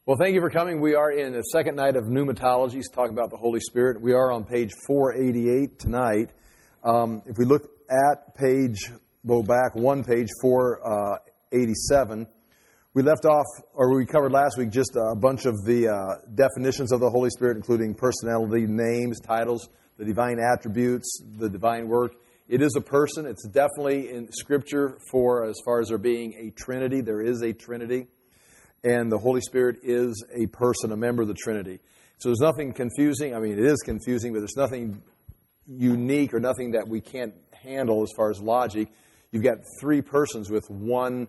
Well, thank you for coming. We are in the second night of Pneumatologies, talking about the Holy Spirit. We are on page 488 tonight. If we look at go back one page, 487, we left off, or we covered last week, just a bunch of the definitions of the Holy Spirit, including personality, names, titles, the divine attributes, the divine work. It is a person. It's definitely in Scripture for as far as there being a Trinity. There is a Trinity. And the Holy Spirit is a person, a member of the Trinity. So there's nothing confusing. I mean, it is confusing, but there's nothing unique or nothing that we can't handle as far as logic. You've got three persons with one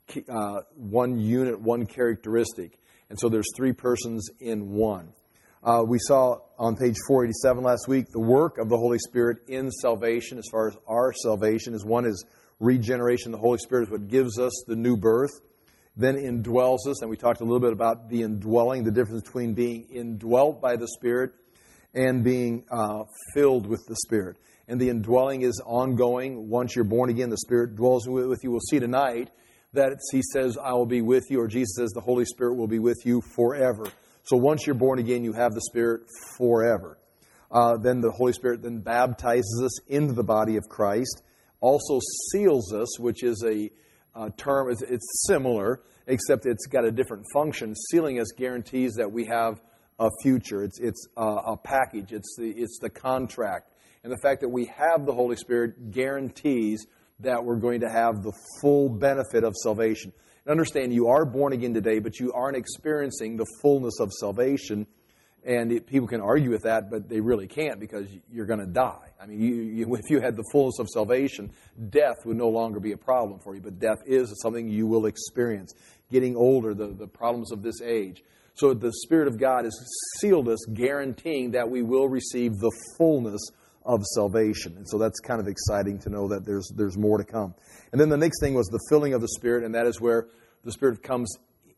unit, one characteristic. And so there's three persons in one. We saw on page 487 last week the work of the Holy Spirit in salvation as far as our salvation. One is regeneration. The Holy Spirit is what gives us the new birth. Then indwells us, and we talked a little bit about the indwelling, the difference between being indwelt by the Spirit and being filled with the Spirit. And the indwelling is ongoing. Once you're born again, the Spirit dwells with you. We'll see tonight that He says, I will be with you, or Jesus says the Holy Spirit will be with you forever. So once you're born again, you have the Spirit forever. Then the Holy Spirit then baptizes us into the body of Christ, also seals us, which is a term, it's similar, except it's got a different function. Sealing us guarantees that we have a future. It's a package. It's the contract. And the fact that we have the Holy Spirit guarantees that we're going to have the full benefit of salvation. And understand, you are born again today, but you aren't experiencing the fullness of salvation. And people can argue with that, but they really can't, because you're going to die. I mean, if you had the fullness of salvation, death would no longer be a problem for you. But death is something you will experience. Getting older, the problems of this age. So the Spirit of God has sealed us, guaranteeing that we will receive the fullness of salvation. And so that's kind of exciting to know that there's more to come. And then the next thing was the filling of the Spirit, and that is where the Spirit comes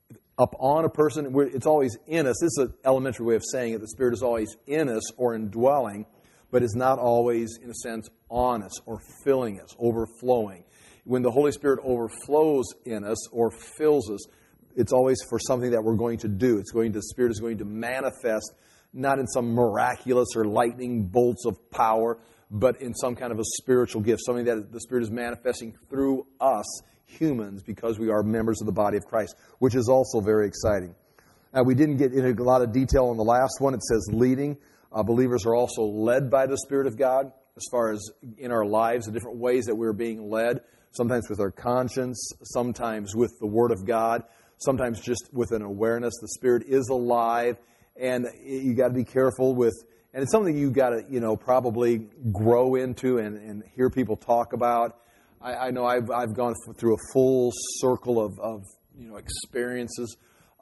up on a person. It's always in us. This is an elementary way of saying it. The Spirit is always in us or indwelling, but is not always, in a sense, on us or filling us, overflowing. When the Holy Spirit overflows in us or fills us, it's always for something that we're going to do. The Spirit is going to manifest, not in some miraculous or lightning bolts of power, but in some kind of a spiritual gift, something that the Spirit is manifesting through us humans, because we are members of the body of Christ, which is also very exciting. We didn't get into a lot of detail on the last one. It says leading. Believers are also led by the Spirit of God as far as in our lives, the different ways that we're being led, sometimes with our conscience, sometimes with the Word of God, sometimes just with an awareness. The Spirit is alive, and you got to be careful with, and it's something you got to, probably grow into and hear people talk about. I know I've gone through a full circle of experiences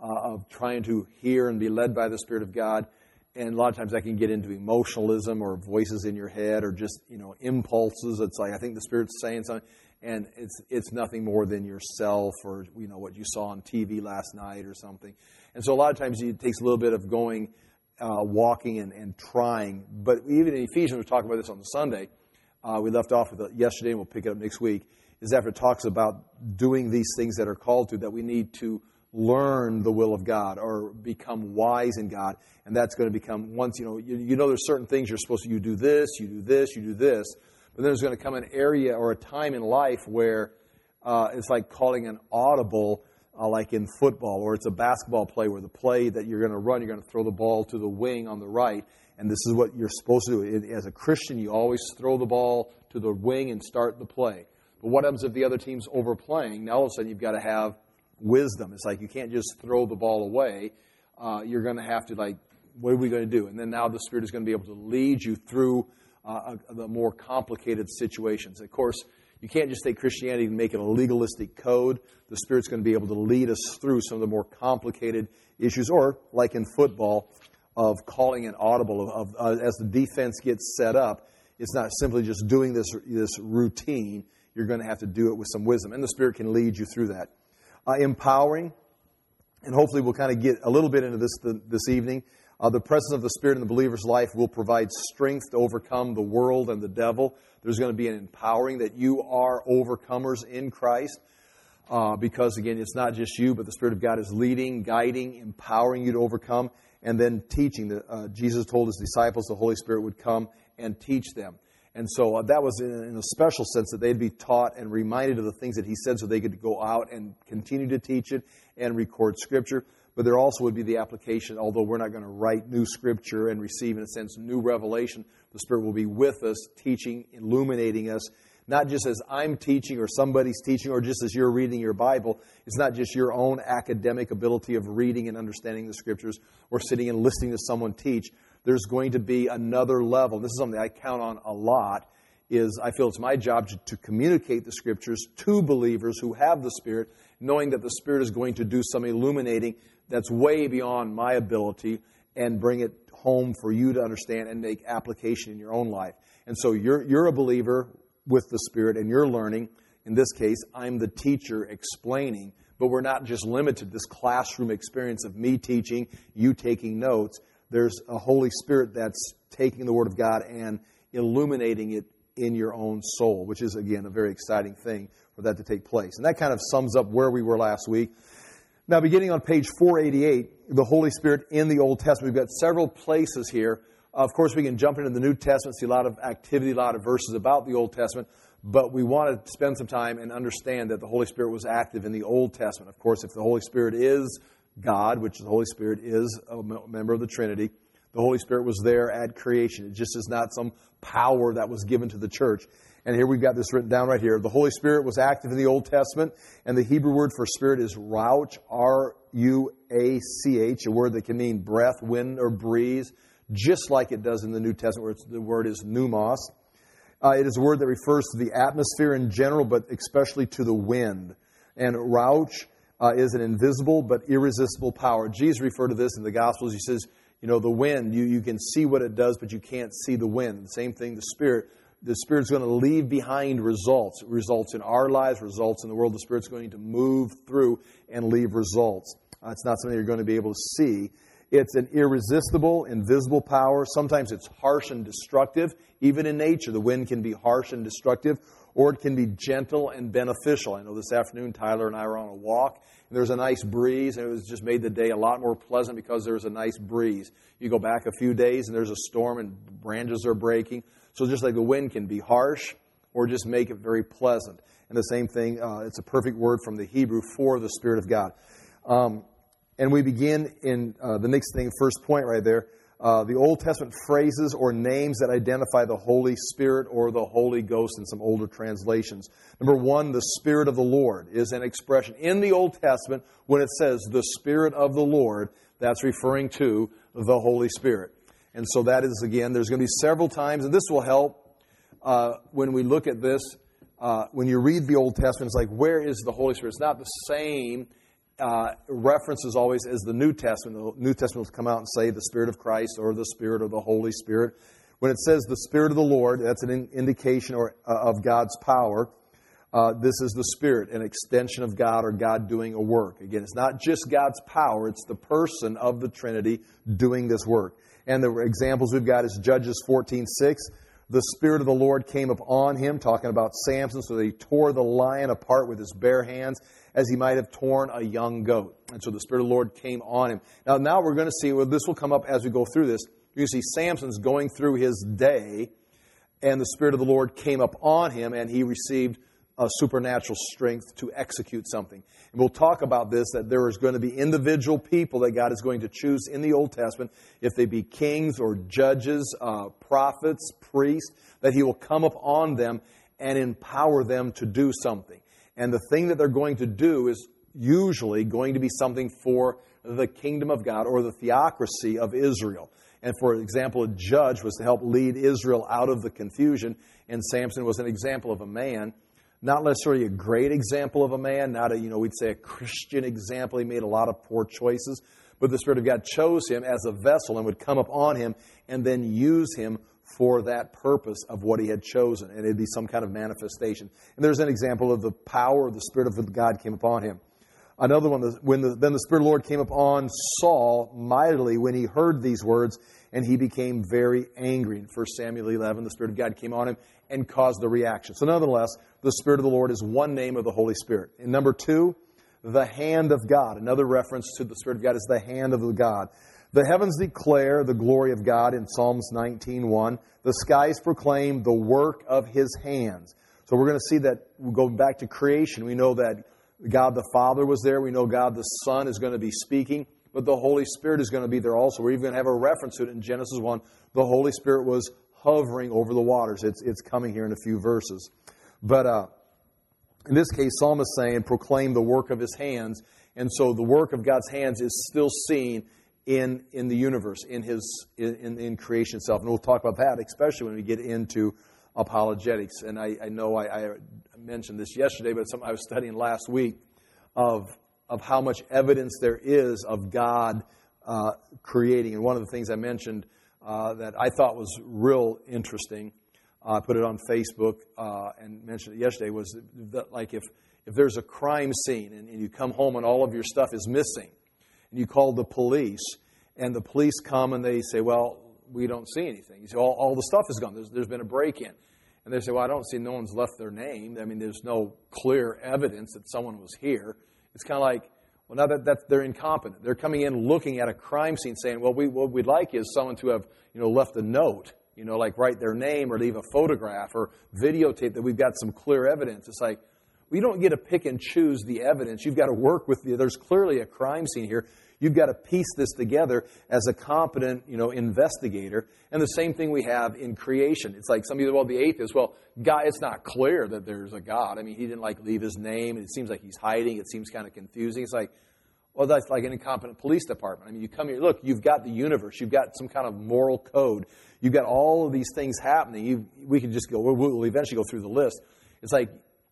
of trying to hear and be led by the Spirit of God, and a lot of times I can get into emotionalism or voices in your head or just impulses. It's like I think the Spirit's saying something, and it's nothing more than yourself or what you saw on TV last night or something. And so a lot of times it takes a little bit of going, walking and trying. But even in Ephesians, we talked about this on the Sunday. We left off with it yesterday, and we'll pick it up next week, is after it talks about doing these things that are called to, that we need to learn the will of God or become wise in God. And that's going to become, once, there's certain things you're supposed to, you do this, you do this, you do this. But then there's going to come an area or a time in life where it's like calling an audible, like in football, or it's a basketball play where the play that you're going to run, you're going to throw the ball to the wing on the right. And this is what you're supposed to do. As a Christian, you always throw the ball to the wing and start the play. But what happens if the other team's overplaying? Now all of a sudden you've got to have wisdom. It's like you can't just throw the ball away. You're going to have to, what are we going to do? And then now the Spirit is going to be able to lead you through the more complicated situations. Of course, you can't just take Christianity and make it a legalistic code. The Spirit's going to be able to lead us through some of the more complicated issues, or like in football, of calling an audible, as the defense gets set up. It's not simply just doing this routine. You're going to have to do it with some wisdom, and the Spirit can lead you through that. Empowering, and hopefully we'll kind of get a little bit into this evening. The presence of the Spirit in the believer's life will provide strength to overcome the world and the devil. There's going to be an empowering that you are overcomers in Christ. because, again, it's not just you, but the Spirit of God is leading, guiding, empowering you to overcome, and then teaching. Jesus told his disciples the Holy Spirit would come and teach them. And so that was in a special sense that they'd be taught and reminded of the things that he said so they could go out and continue to teach it and record Scripture. But there also would be the application, although we're not going to write new Scripture and receive, in a sense, new revelation, the Spirit will be with us, teaching, illuminating us, not just as I'm teaching or somebody's teaching or just as you're reading your Bible. It's not just your own academic ability of reading and understanding the Scriptures or sitting and listening to someone teach. There's going to be another level. This is something I count on a lot, is I feel it's my job to communicate the Scriptures to believers who have the Spirit, knowing that the Spirit is going to do some illuminating that's way beyond my ability and bring it home for you to understand and make application in your own life. And so you're a believer with the Spirit and you're learning. In this case, I'm the teacher explaining, but we're not just limited to this classroom experience of me teaching, you taking notes. There's a Holy Spirit that's taking the Word of God and illuminating it in your own soul, which is, again, a very exciting thing for that to take place. And that kind of sums up where we were last week. Now, beginning on page 488, the Holy Spirit in the Old Testament, we've got several places here. Of course, we can jump into the New Testament, see a lot of activity, a lot of verses about the Old Testament, but we want to spend some time and understand that the Holy Spirit was active in the Old Testament. Of course, if the Holy Spirit is God, which the Holy Spirit is a member of the Trinity, the Holy Spirit was there at creation. It just is not some power that was given to the church. And here we've got this written down right here. The Holy Spirit was active in the Old Testament, and the Hebrew word for spirit is rauch, R-U-A-C-H, a word that can mean breath, wind, or breeze, just like it does in the New Testament, where the word is pneumos. It is a word that refers to the atmosphere in general, but especially to the wind. And rauch is an invisible but irresistible power. Jesus referred to this in the Gospels. He says, the wind, you can see what it does, but you can't see the wind. The same thing, the Spirit. The Spirit's going to leave behind results. Results in our lives, results in the world. The Spirit's going to move through and leave results. It's not something you're going to be able to see. It's an irresistible, invisible power. Sometimes it's harsh and destructive. Even in nature, the wind can be harsh and destructive, or it can be gentle and beneficial. I know this afternoon, Tyler and I were on a walk, and there was a nice breeze, and it was just made the day a lot more pleasant because there was a nice breeze. You go back a few days, and there's a storm, and branches are breaking. So just like the wind can be harsh, or just make it very pleasant. And the same thing, it's a perfect word from the Hebrew for the Spirit of God. And we begin in the next thing, first point right there, the Old Testament phrases or names that identify the Holy Spirit or the Holy Ghost in some older translations. Number one, the Spirit of the Lord is an expression in the Old Testament when it says the Spirit of the Lord, that's referring to the Holy Spirit. And so that is, again, there's going to be several times, and this will help when we look at this. When you read the Old Testament, it's like, where is the Holy Spirit? It's not the same references always as the New Testament. The New Testament will come out and say the Spirit of Christ or the Spirit or the Holy Spirit. When it says the Spirit of the Lord, that's an indication of God's power. This is the Spirit, an extension of God or God doing a work. Again, it's not just God's power, it's the person of the Trinity doing this work. And the examples we've got is Judges 14:6. The Spirit of the Lord came upon him, talking about Samson, so that he tore the lion apart with his bare hands, as he might have torn a young goat. And so the Spirit of the Lord came on him. Now we're going to see, this will come up as we go through this. You see Samson's going through his day, and the Spirit of the Lord came up on him, and he received a supernatural strength to execute something. And we'll talk about this, that there is going to be individual people that God is going to choose in the Old Testament, if they be kings or judges, prophets, priests, that he will come up on them and empower them to do something. And the thing that they're going to do is usually going to be something for the kingdom of God or the theocracy of Israel. And for example, a judge was to help lead Israel out of the confusion, and Samson was an example of a man. Not necessarily a great example of a man, not we'd say a Christian example. He made a lot of poor choices. But the Spirit of God chose him as a vessel and would come upon him and then use him for that purpose of what he had chosen. And it'd be some kind of manifestation. And there's an example of the power of the Spirit of God came upon him. Another one, then the Spirit of the Lord came upon Saul mightily when he heard these words, and he became very angry. In 1 Samuel 11, the Spirit of God came on him and caused the reaction. So nonetheless, the Spirit of the Lord is one name of the Holy Spirit. And number 2, the hand of God. Another reference to the Spirit of God is the hand of God. The heavens declare the glory of God in Psalms 19:1. The skies proclaim the work of His hands. So we're going to see that, we'll go back to creation. We know that God the Father was there. We know God the Son is going to be speaking. But the Holy Spirit is going to be there also. We're even going to have a reference to it in Genesis 1. The Holy Spirit was hovering over the waters. It's coming here in a few verses. But in this case, Psalm is saying, proclaim the work of His hands. And so the work of God's hands is still seen in the universe, in creation itself. And we'll talk about that, especially when we get into apologetics. And I know I mentioned this yesterday, but it's something I was studying last week of how much evidence there is of God creating. And one of the things I mentioned that I thought was real interesting, I put it on Facebook and mentioned it yesterday, was that, like, if there's a crime scene and you come home and all of your stuff is missing, and you call the police, and the police come and they say, well, we don't see anything. You say, all the stuff is gone. There's been a break-in. And they say, well, I don't see, no one's left their name. I mean, there's no clear evidence that someone was here. It's kind of like, well, now that they're incompetent. They're coming in looking at a crime scene saying, well, what we'd like is someone to have, left a note, like write their name or leave a photograph or videotape that we've got some clear evidence. It's like, we don't get to pick and choose the evidence. You've got to work with there's clearly a crime scene here. You've got to piece this together as a competent, investigator. And the same thing we have in creation. It's like some people, the atheists, well, God, it's not clear that there's a God. I mean, He didn't leave His name. It seems like He's hiding. It seems kind of confusing. It's like, well, that's like an incompetent police department. I mean, you come here, look, you've got the universe. You've got some kind of moral code. You've got all of these things happening. We can just go, we'll eventually go through the list. It's like,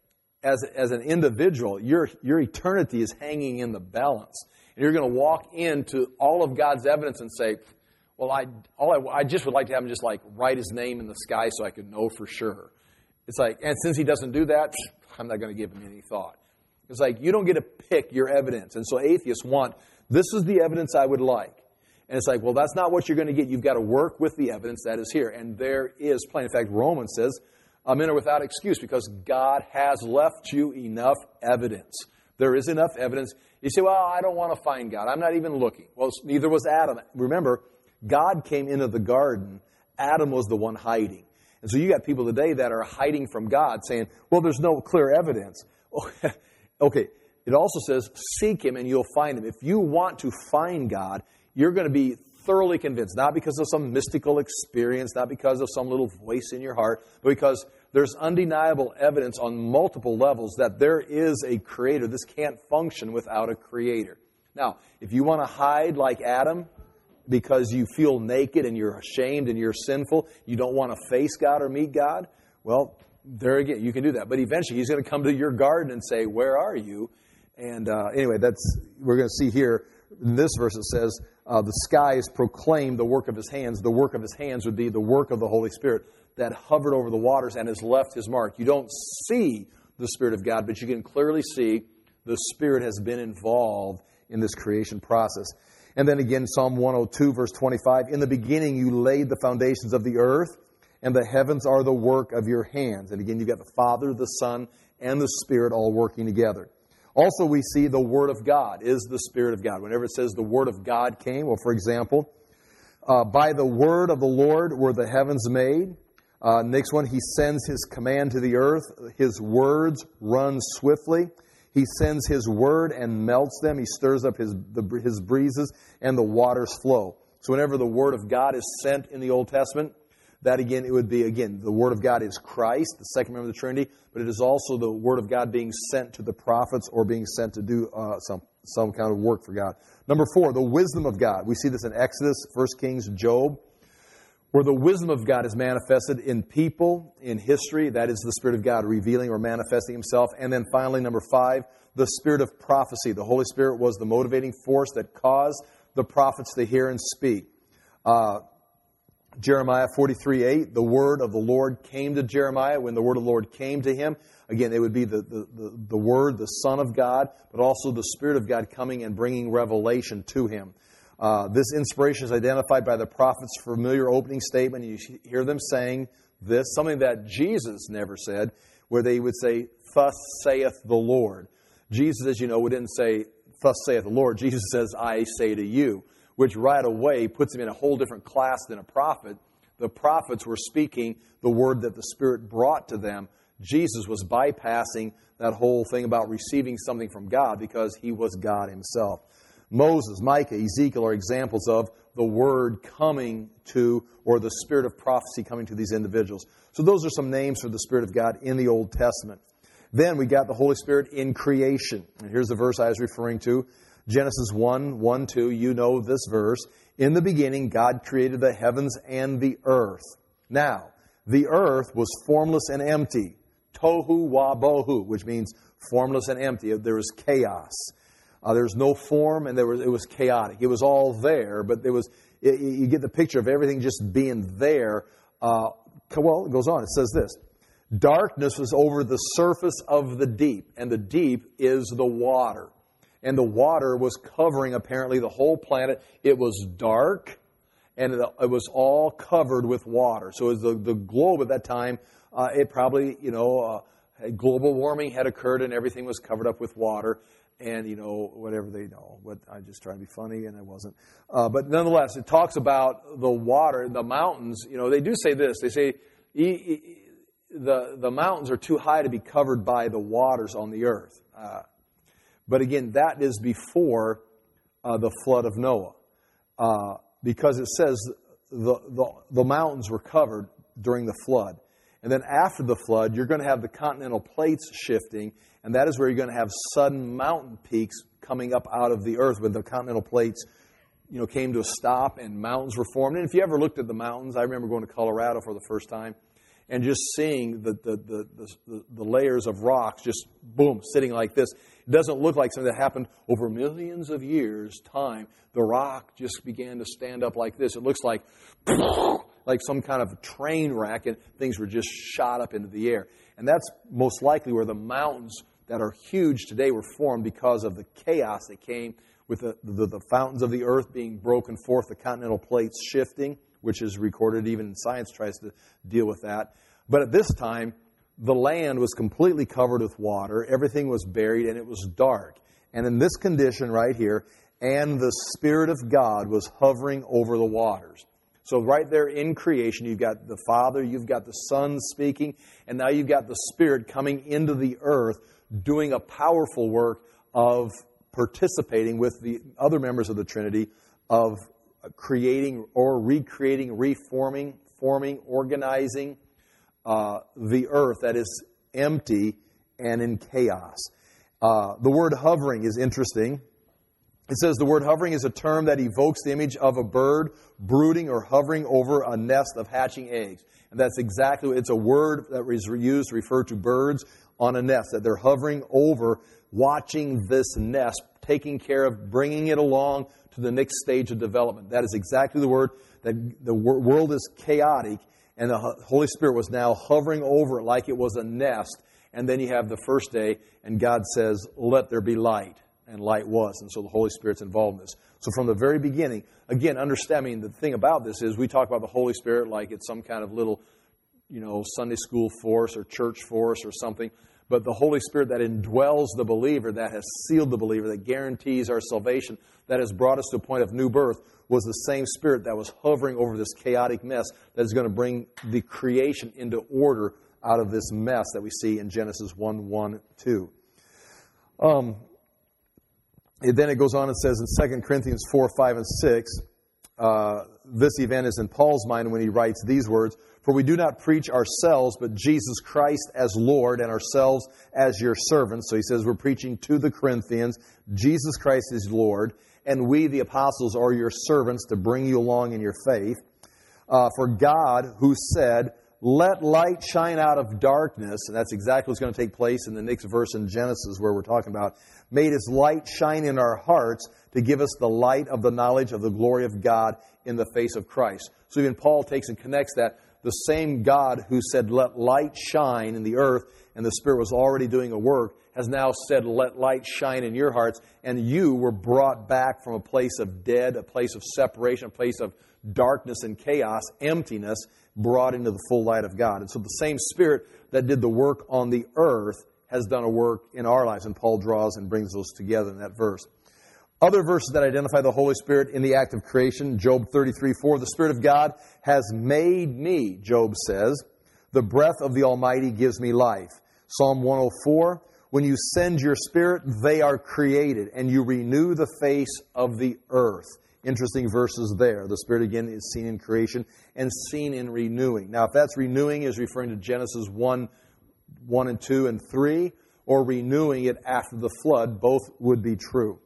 as an individual, your eternity is hanging in the balance. And you're going to walk into all of God's evidence and say, well, I just would like to have Him just write His name in the sky so I could know for sure. It's like, and since He doesn't do that, I'm not going to give Him any thought. It's like, you don't get to pick your evidence. And so atheists want, this is the evidence I would like. And it's like, well, that's not what you're going to get. You've got to work with the evidence that is here. And there is plenty. In fact, Romans says, men are without excuse because God has left you enough evidence. There is enough evidence. You say, well, I don't want to find God. I'm not even looking. Well, neither was Adam. Remember, God came into the garden. Adam was the one hiding. And so you got people today that are hiding from God saying, well, there's no clear evidence. Okay, it also says, seek Him and you'll find Him. If you want to find God, you're going to be thoroughly convinced, not because of some mystical experience, not because of some little voice in your heart, but because there's undeniable evidence on multiple levels that there is a Creator. This can't function without a Creator. Now, if you want to hide like Adam because you feel naked and you're ashamed and you're sinful, you don't want to face God or meet God, well, there again, you can do that. But eventually, He's going to come to your garden and say, where are you? And anyway, we're going to see here in this verse it says, the skies proclaim the work of His hands. The work of His hands would be the work of the Holy Spirit that hovered over the waters and has left His mark. You don't see the Spirit of God, but you can clearly see the Spirit has been involved in this creation process. And then again, Psalm 102, verse 25, in the beginning you laid the foundations of the earth, and the heavens are the work of your hands. And again, you've got the Father, the Son, and the Spirit all working together. Also, we see the Word of God is the Spirit of God. Whenever it says the Word of God came, well, for example, by the word of the Lord were the heavens made. Next one, He sends His command to the earth. His words run swiftly. He sends His word and melts them. He stirs up His breezes, and the waters flow. So whenever the Word of God is sent in the Old Testament, that again, it would be, again, the Word of God is Christ, the second member of the Trinity, but it is also the Word of God being sent to the prophets or being sent to do some kind of work for God. Number 4, the wisdom of God. We see this in Exodus, 1 Kings, Job, where the wisdom of God is manifested in people, in history. That is the Spirit of God revealing or manifesting Himself. And then finally, number 5, the Spirit of prophecy. The Holy Spirit was the motivating force that caused the prophets to hear and speak. Jeremiah 43:8, the word of the Lord came to Jeremiah. When the word of the Lord came to him, again, it would be the Word, the Son of God, but also the Spirit of God coming and bringing revelation to him. This inspiration is identified by the prophet's familiar opening statement. You hear them saying this, something that Jesus never said. where they would say, "Thus saith the Lord." Jesus, as you know, didn't say, "Thus saith the Lord." Jesus says, "I say to you," which right away puts him in a whole different class than a prophet. The prophets were speaking the word that the Spirit brought to them. Jesus was bypassing that whole thing about receiving something from God because he was God himself. Moses, Micah, Ezekiel are examples of the word coming to, or the spirit of prophecy coming to these individuals. So those are some names for the Spirit of God in the Old Testament. Then we got the Holy Spirit in creation. And here's the verse I was referring to. Genesis 1:1-2, you know this verse. In the beginning, God created the heavens and the earth. Now, the earth was formless and empty. Tohu wabohu, which means formless and empty. There was chaos. There was no form, and it was chaotic. It was all there, but you get the picture of everything just being there. Well, it goes on. It says this. Darkness was over the surface of the deep, and the deep is the water. And the water was covering, apparently, the whole planet. It was dark, and it was all covered with water. So as the globe at that time, it probably, global warming had occurred, and everything was covered up with water. And, whatever they know. I just tried to be funny, and I wasn't. But nonetheless, it talks about the water, the mountains. They do say this. They say the mountains are too high to be covered by the waters on the earth. But again, that is before the flood of Noah. Because it says the mountains were covered during the flood. And then after the flood, you're going to have the continental plates shifting, and that is where you're going to have sudden mountain peaks coming up out of the earth when the continental plates, came to a stop and mountains were formed. And if you ever looked at the mountains, I remember going to Colorado for the first time and just seeing the layers of rocks just, boom, sitting like this. It doesn't look like something that happened over millions of years' time. The rock just began to stand up like this. It looks like some kind of train wreck, and things were just shot up into the air. And that's most likely where the mountains that are huge today were formed because of the chaos that came with the fountains of the earth being broken forth, the continental plates shifting, which is recorded. Even science tries to deal with that. But at this time, the land was completely covered with water. Everything was buried, and it was dark. And in this condition right here, and the Spirit of God was hovering over the waters. So right there in creation, you've got the Father, you've got the Son speaking, and now you've got the Spirit coming into the earth, doing a powerful work of participating with the other members of the Trinity, of creating or recreating, reforming, forming, organizing the earth that is empty and in chaos. The word hovering is interesting. It says the word hovering is a term that evokes the image of a bird brooding or hovering over a nest of hatching eggs. And that's exactly, it's a word that is used to refer to birds on a nest, that they're hovering over, watching this nest, taking care of, bringing it along to the next stage of development. That is exactly the word, that the world is chaotic, and the Holy Spirit was now hovering over it like it was a nest. And then you have the first day, and God says, "Let there be light." And light was. And so the Holy Spirit's involved in this. So from the very beginning, again, understanding the thing about this is we talk about the Holy Spirit like it's some kind of little, Sunday school force or church force or something. But the Holy Spirit that indwells the believer, that has sealed the believer, that guarantees our salvation, that has brought us to a point of new birth, was the same Spirit that was hovering over this chaotic mess that is going to bring the creation into order out of this mess that we see in Genesis 1:1-2. Then it goes on and says in 2 Corinthians 4:5-6, this event is in Paul's mind when he writes these words, "For we do not preach ourselves, but Jesus Christ as Lord, and ourselves as your servants." So he says we're preaching to the Corinthians, Jesus Christ is Lord, and we, the apostles, are your servants to bring you along in your faith. For God, who said, "Let light shine out of darkness," and that's exactly what's going to take place in the next verse in Genesis where we're talking about, "made His light shine in our hearts to give us the light of the knowledge of the glory of God in the face of Christ." So even Paul takes and connects that. The same God who said, "Let light shine" in the earth, and the Spirit was already doing a work, has now said, "Let light shine in your hearts," and you were brought back from a place of dead, a place of separation, a place of darkness and chaos, emptiness, brought into the full light of God. And so the same Spirit that did the work on the earth has done a work in our lives. And Paul draws and brings those together in that verse. Other verses that identify the Holy Spirit in the act of creation, Job 33:4, the Spirit of God has made me, Job says. The breath of the Almighty gives me life. Psalm 104, when you send your Spirit, they are created, and you renew the face of the earth. Interesting verses there. The Spirit, again, is seen in creation and seen in renewing. Now, if that's renewing, is referring to Genesis 1 and 2 and 3, or renewing it after the flood, both would be true.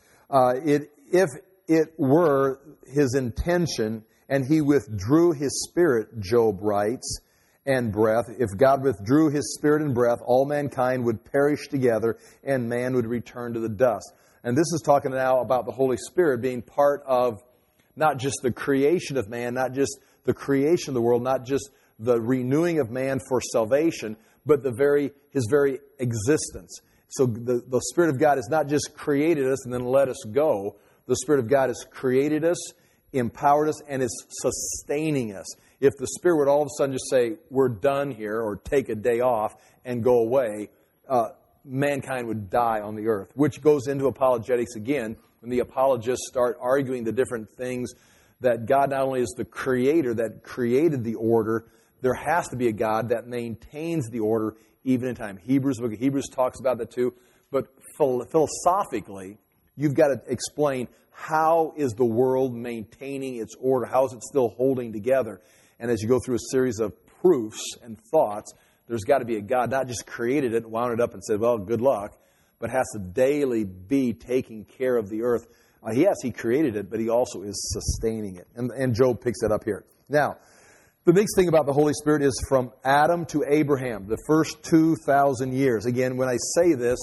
If it were his intention, and he withdrew his Spirit, Job writes, and breath, if God withdrew his Spirit and breath, all mankind would perish together, and man would return to the dust. And this is talking now about the Holy Spirit being part of not just the creation of man, not just the creation of the world, not just the renewing of man for salvation, but his very existence. So the Spirit of God has not just created us and then let us go. The Spirit of God has created us, empowered us, and is sustaining us. If the Spirit would all of a sudden just say, we're done here, or take a day off and go away, mankind would die on the earth, which goes into apologetics again, when the apologists start arguing the different things that God not only is the creator that created the order, there has to be a God that maintains the order even in time. The book of Hebrews talks about that too. But philosophically, you've got to explain, how is the world maintaining its order? How is it still holding together? And as you go through a series of proofs and thoughts, there's got to be a God, not just created it and wound it up and said, well, good luck, but has to daily be taking care of the earth. Yes, he created it, but he also is sustaining it. And Job picks that up here. Now, the next thing about the Holy Spirit is from Adam to Abraham, the first 2,000 years. Again, when I say this,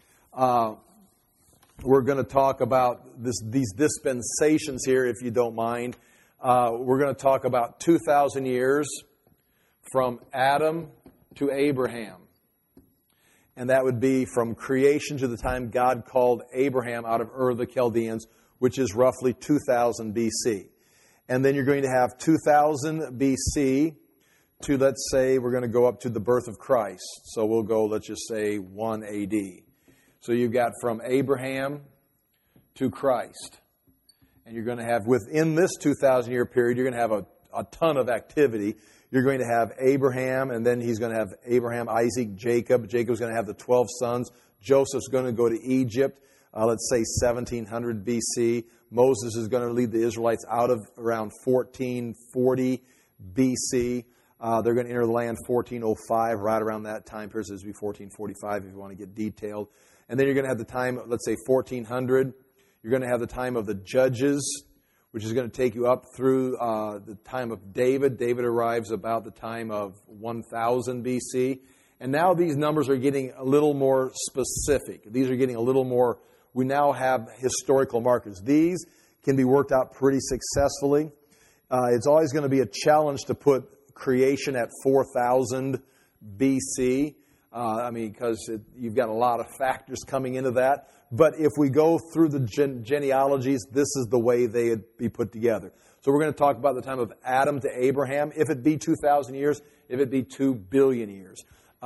we're going to talk about these dispensations here, if you don't mind. We're going to talk about 2,000 years from Adam to Abraham. And that would be from creation to the time God called Abraham out of Ur of the Chaldeans, which is roughly 2000 BC. And then you're going to have 2000 BC to, let's say, we're going to go up to the birth of Christ. So we'll go, let's just say, 1 AD. So you've got from Abraham to Christ. And you're going to have, within this 2,000-year period, you're going to have a ton of activity. You're going to have Abraham, and then he's going to have Abraham, Isaac, Jacob. Jacob's going to have the 12 sons. Joseph's going to go to Egypt, let's say 1700 BC. Moses is going to lead the Israelites out of around 1440 BC. They're going to enter the land 1405, right around that time period. So this would be 1445 if you want to get detailed. And then you're going to have the time, let's say 1400. You're going to have the time of the judges, which is going to take you up through the time of David. David arrives about the time of 1000 BC. And now these numbers are getting a little more specific. These are getting a little more, we now have historical markers. These can be worked out pretty successfully. It's always going to be a challenge to put creation at 4000 BC. Because you've got a lot of factors coming into that. But if we go through the genealogies, this is the way they'd be put together. So we're going to talk about the time of Adam to Abraham. If it be 2,000 years, if it be 2 billion years.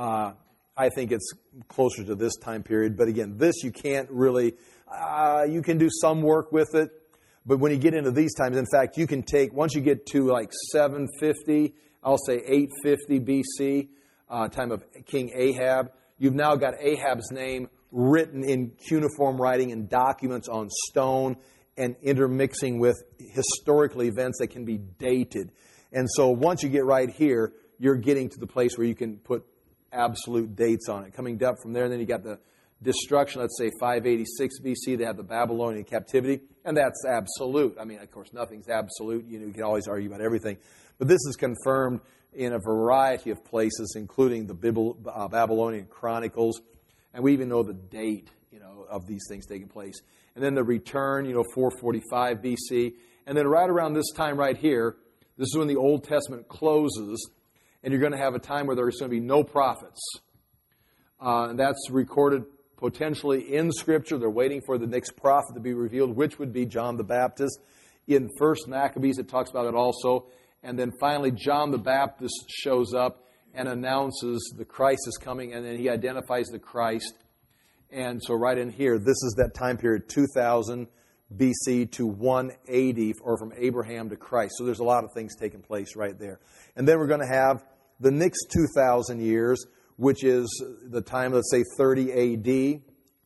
I think it's closer to this time period. But again, this you can't really, you can do some work with it. But when you get into these times, in fact, you can take, once you get to like 750, I'll say 850 BC, time of King Ahab, you've now got Ahab's name written in cuneiform writing and documents on stone and intermixing with historical events that can be dated. And so once you get right here, you're getting to the place where you can put absolute dates on it. Coming up from there, and then you got the destruction, let's say 586 BC, they have the Babylonian captivity, and that's absolute. I mean, of course, nothing's absolute. You can always argue about everything. But this is confirmed in a variety of places, including the Babylonian Chronicles. And we even know the date, of these things taking place. And then the return, 445 BC. And then right around this time right here, this is when the Old Testament closes, and you're going to have a time where there's going to be no prophets. And that's recorded potentially in Scripture. They're waiting for the next prophet to be revealed, which would be John the Baptist. In 1 Maccabees, it talks about it also. And then finally, John the Baptist shows up, and announces the Christ is coming, and then he identifies the Christ. And so right in here, this is that time period, 2000 BC to 180, or from Abraham to Christ. So there's a lot of things taking place right there. And then we're going to have the next 2,000 years, which is the time, let's say, 30 A.D.,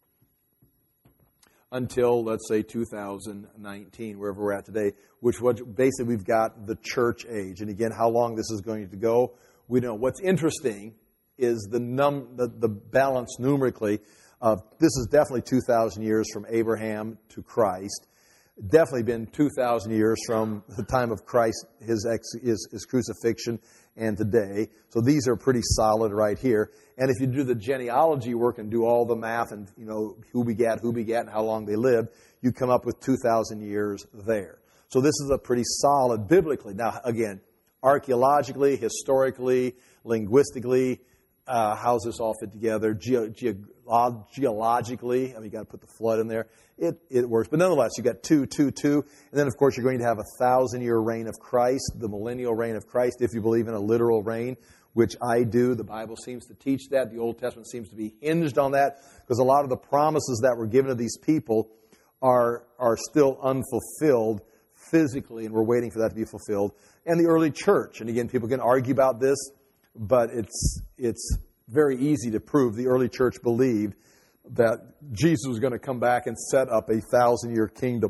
until, let's say, 2019, wherever we're at today, which basically we've got the church age. And again, how long this is going to go, we don't know. What's interesting is the balance numerically of this is definitely 2,000 years from Abraham to Christ. Definitely been 2,000 years from the time of Christ, his crucifixion, and today. So these are pretty solid right here. And if you do the genealogy work and do all the math and, who begat, and how long they lived, you come up with 2,000 years there. So this is a pretty solid biblically. Now, again, archaeologically, historically, linguistically, how's this all fit together? Geologically, you got to put the flood in there. It works. But nonetheless, you got 2. And then, of course, you're going to have a 1,000-year reign of Christ, the millennial reign of Christ, if you believe in a literal reign, which I do. The Bible seems to teach that. The Old Testament seems to be hinged on that, because a lot of the promises that were given to these people are still unfulfilled physically, and we're waiting for that to be fulfilled. And the early church, and again, people can argue about this, but it's very easy to prove. The early church believed that Jesus was going to come back and set up a 1,000-year kingdom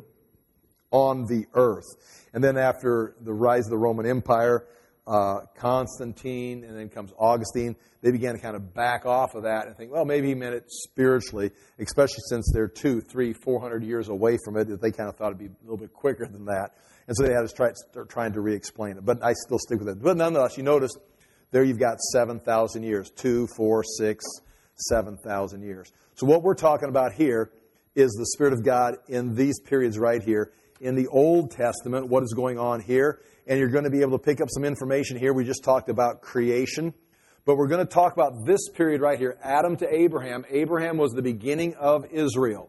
on the earth. And then after the rise of the Roman Empire, Constantine, and then comes Augustine, they began to kind of back off of that and think, well, maybe he meant it spiritually, especially since they're 200, 300, 400 years away from it, that they kind of thought it'd be a little bit quicker than that. And so they had to start trying to re-explain it. But I still stick with it. But nonetheless, you notice there you've got 7,000 years, 2, 4, 6, 7,000 years. So what we're talking about here is the Spirit of God in these periods right here. In the Old Testament, what is going on here? And you're going to be able to pick up some information here. We just talked about creation. But we're going to talk about this period right here, Adam to Abraham. Abraham was the beginning of Israel.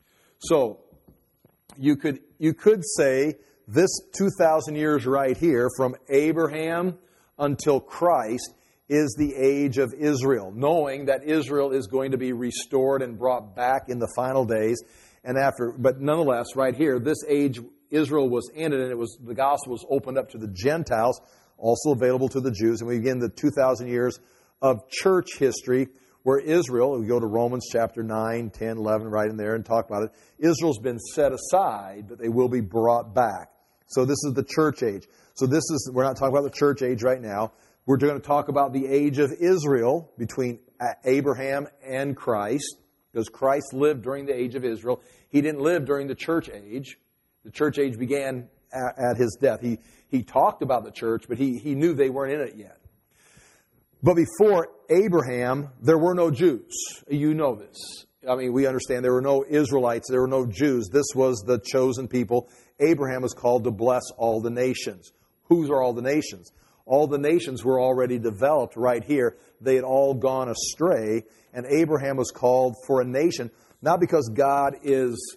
So you could say this 2,000 years right here, from Abraham until Christ, is the age of Israel, knowing that Israel is going to be restored and brought back in the final days. And after, but nonetheless, right here, this age, Israel was ended, and the gospel was opened up to the Gentiles, also available to the Jews. And we begin the 2,000 years of church history, where Israel, we go to Romans chapter 9, 10, 11, right in there and talk about it. Israel's been set aside, but they will be brought back. So this is the church age. So we're not talking about the church age right now. We're going to talk about the age of Israel between Abraham and Christ, because Christ lived during the age of Israel. He didn't live during the church age. The church age began at his death. He talked about the church, but he knew they weren't in it yet. But before Abraham, there were no Jews. You know this. We understand there were no Israelites, there were no Jews. This was the chosen people. Abraham was called to bless all the nations. Whose are all the nations? All the nations were already developed right here. They had all gone astray, and Abraham was called for a nation, not because God is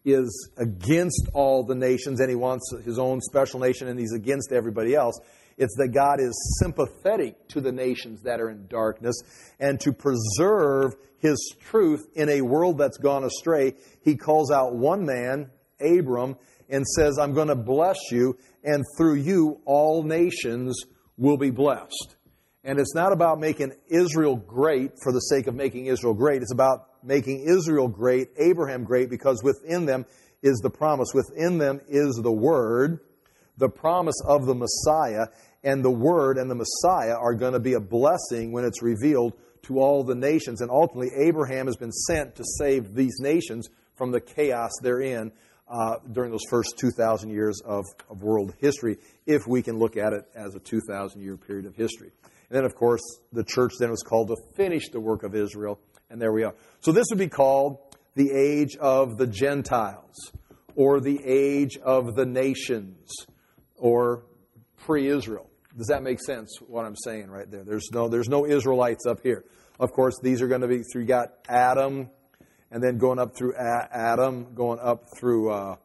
against all the nations and he wants his own special nation and he's against everybody else. It's that God is sympathetic to the nations that are in darkness, and to preserve his truth in a world that's gone astray, he calls out one man, Abram, and says, I'm going to bless you, and through you all nations will be blessed. And it's not about making Israel great for the sake of making Israel great. It's about making Israel great, Abraham great, because within them is the promise. Within them is the Word, the promise of the Messiah, and the Word and the Messiah are going to be a blessing when it's revealed to all the nations. And ultimately, Abraham has been sent to save these nations from the chaos they're in during those first 2,000 years of world history, if we can look at it as a 2,000-year period of history. And then, of course, the church then was called to finish the work of Israel, and there we are. So this would be called the age of the Gentiles, or the age of the nations, or pre-Israel. Does that make sense, what I'm saying right there? There's no Israelites up here. Of course, these are going to be through, you got Adam, and then going up through Adam, going up through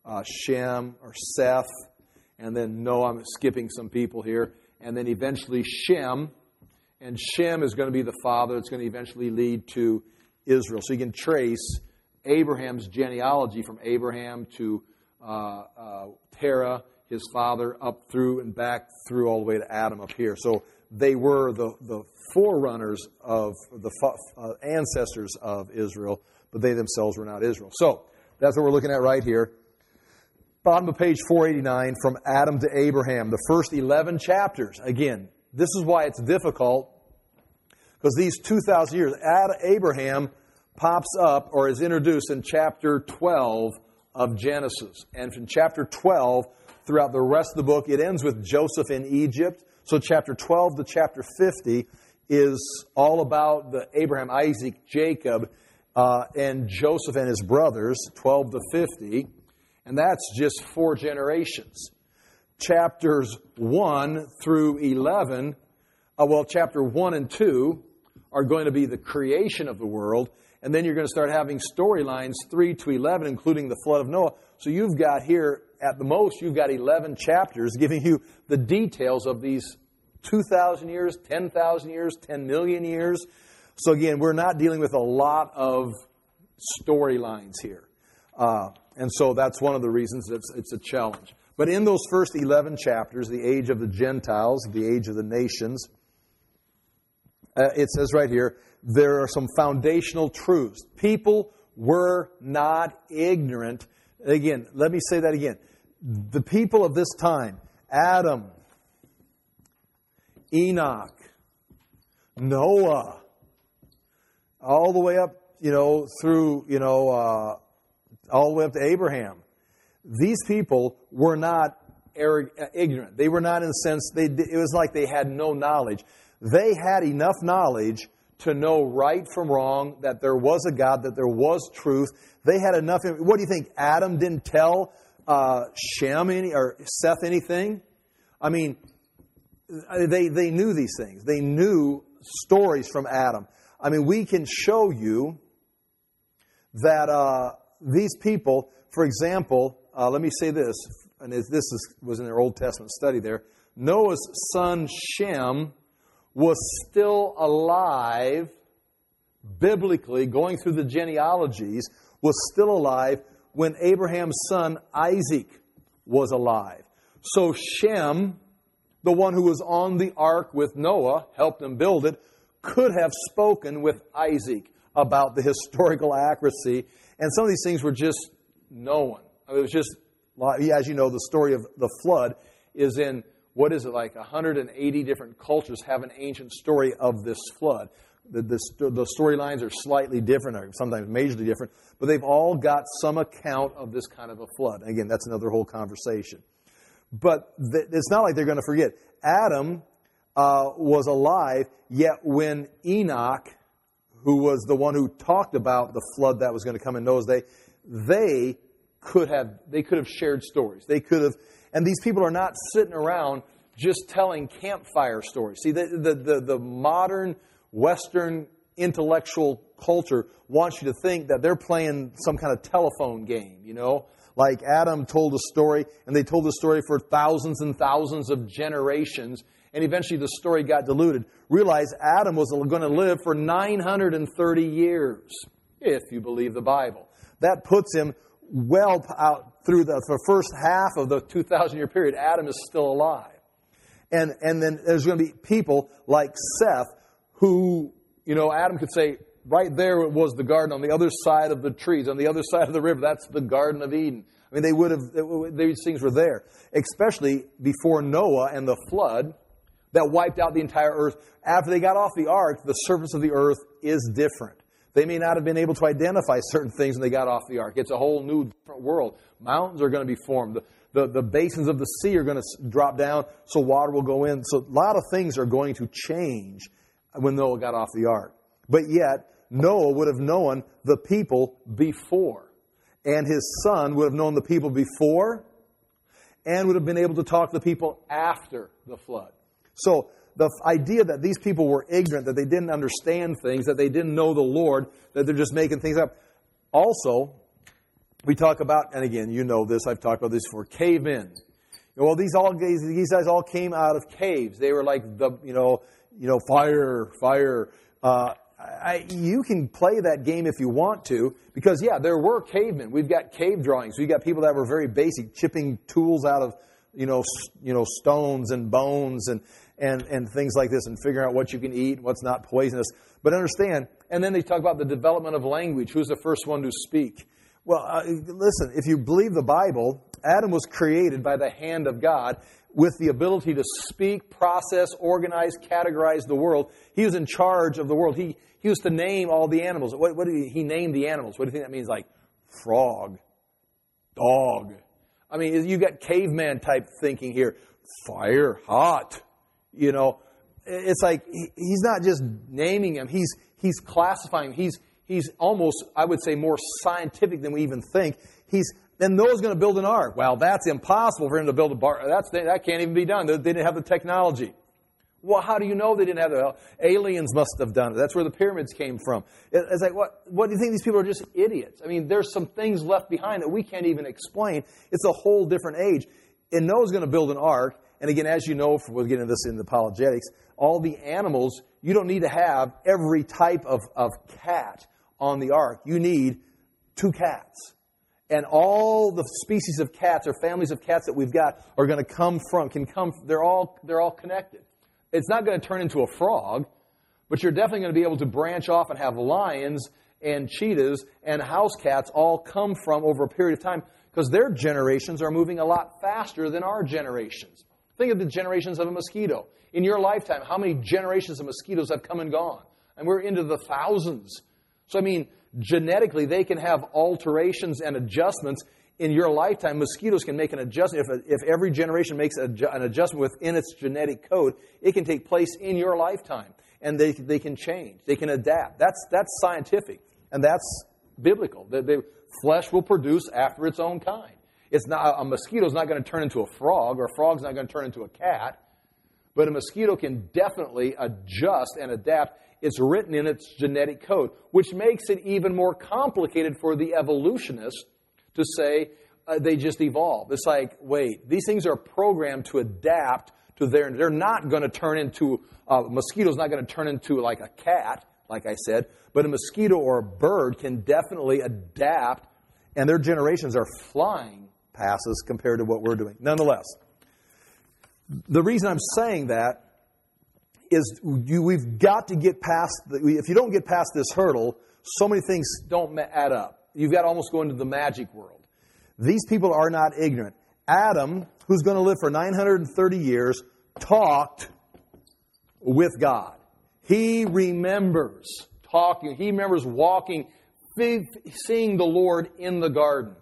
Shem or Seth, and then Noah. I'm skipping some people here. And then eventually Shem, And Shem is going to be the father. It's going to eventually lead to Israel. So you can trace Abraham's genealogy from Abraham to Terah, his father, up through and back through all the way to Adam up here. So they were the forerunners of the ancestors of Israel, but they themselves were not Israel. So that's what we're looking at right here. Bottom of page 489, from Adam to Abraham, the first 11 chapters. Again, this is why it's difficult, because these 2,000 years, Abraham pops up or is introduced in chapter 12 of Genesis. And from chapter 12, throughout the rest of the book, it ends with Joseph in Egypt. So chapter 12 to chapter 50 is all about the Abraham, Isaac, Jacob, and Joseph and his brothers, 12 to 50. And that's just 4 generations. Chapters 1 through 11, chapter 1 and 2 are going to be the creation of the world. And then you're going to start having storylines 3 to 11, including the flood of Noah. So you've got here, at the most, you've got 11 chapters giving you the details of these 2,000 years, 10,000 years, 10 million years. So again, we're not dealing with a lot of storylines here. And so that's one of the reasons it's a challenge. But in those first 11 chapters, the age of the Gentiles, the age of the nations, it says right here, there are some foundational truths. People were not ignorant. Again, let me say that again. The people of this time, Adam, Enoch, Noah, all the way up, through, all the way up to Abraham. These people were not ignorant. They were not, in a sense, it was like they had no knowledge. They had enough knowledge to know right from wrong, that there was a God, that there was truth. They had enough. What do you think? Adam didn't tell Shem or Seth anything? I mean, they knew these things. They knew stories from Adam. I mean, we can show you that these people, for example, let me say this, and was in their Old Testament study there. Noah's son Shem was still alive, biblically, going through the genealogies, was still alive when Abraham's son Isaac was alive. So Shem, the one who was on the ark with Noah, helped him build it, could have spoken with Isaac about the historical accuracy. And some of these things were just known. I mean, it was just, as you know, the story of the flood is in, 180 different cultures have an ancient story of this flood. The storylines are slightly different, or sometimes majorly different, but they've all got some account of this kind of a flood. Again, that's another whole conversation. But it's not like they're going to forget. Adam was alive, yet when Enoch, who was the one who talked about the flood that was going to come in Noah's day, they could have shared stories. They could have, and these people are not sitting around just telling campfire stories. See, the modern Western intellectual culture wants you to think that they're playing some kind of telephone game, Like Adam told a story, and they told the story for thousands and thousands of generations, and eventually the story got diluted. Realize Adam was going to live for 930 years, if you believe the Bible. That puts him well out through the first half of the 2,000-year period. Adam is still alive. And then there's going to be people like Seth who, Adam could say, right there it was the garden on the other side of the trees, on the other side of the river. That's the Garden of Eden. I mean, these things were there, especially before Noah and the flood that wiped out the entire earth. After they got off the ark, the surface of the earth is different. They may not have been able to identify certain things when they got off the ark. It's a whole new, different world. Mountains are going to be formed. The basins of the sea are going to drop down, so water will go in. So a lot of things are going to change when Noah got off the ark. But yet, Noah would have known the people before. And his son would have known the people before and would have been able to talk to the people after the flood. So the idea that these people were ignorant, that they didn't understand things, that they didn't know the Lord, that they're just making things up. Also, we talk about, and again, you know this, I've talked about this before, cave in. Well, these guys all came out of caves. They were like fire, fire. You can play that game if you want to, because there were cavemen. We've got cave drawings. We've got people that were very basic, chipping tools out of stones and bones and things like this, and figuring out what you can eat, what's not poisonous. But understand, and then they talk about the development of language. Who's the first one to speak? Well, listen, if you believe the Bible, Adam was created by the hand of God with the ability to speak, process, organize, categorize the world. He was in charge of the world. He used to name all the animals. What did he named the animals? What do you think that means? Like frog, dog. I mean, you got caveman type thinking here. Fire, hot. It's like he's not just naming them. He's classifying them. He's almost, I would say, more scientific than we even think. Then Noah's going to build an ark. Well, that's impossible for him to build a bark. That can't even be done. They didn't have the technology. Well, how do you know they didn't have the aliens must have done it? That's where the pyramids came from. It's like, what do you think? These people are just idiots. I mean, there's some things left behind that we can't even explain. It's a whole different age. And Noah's going to build an ark. And again, as you know, we'll get into this in the apologetics, all the animals, you don't need to have every type of cat on the ark. You need 2 cats. And all the species of cats or families of cats that we've got are going to they're all connected. It's not going to turn into a frog, but you're definitely going to be able to branch off and have lions and cheetahs and house cats all come from over a period of time, because their generations are moving a lot faster than our generations. Think of the generations of a mosquito. In your lifetime, how many generations of mosquitoes have come and gone? And we're into the thousands. So, I mean, genetically, they can have alterations and adjustments in your lifetime. Mosquitoes can make an adjustment. If every generation makes an adjustment within its genetic code, it can take place in your lifetime. And they can change. They can adapt. That's scientific. And that's biblical. The flesh will produce after its own kind. A mosquito's not going to turn into a frog, or a frog's not going to turn into a cat. But a mosquito can definitely adjust and adapt. It's written in its genetic code, which makes it even more complicated for the evolutionists to say they just evolved. It's like, wait, these things are programmed to adapt to they're not going to turn into, a mosquito's not going to turn into like a cat, like I said, but a mosquito or a bird can definitely adapt, and their generations are flying past us compared to what we're doing. Nonetheless, the reason I'm saying that is we've got to get past, if you don't get past this hurdle, so many things don't add up. You've got to almost go into the magic world. These people are not ignorant. Adam, who's going to live for 930 years, talked with God. He remembers talking. He remembers walking, seeing the Lord in the garden.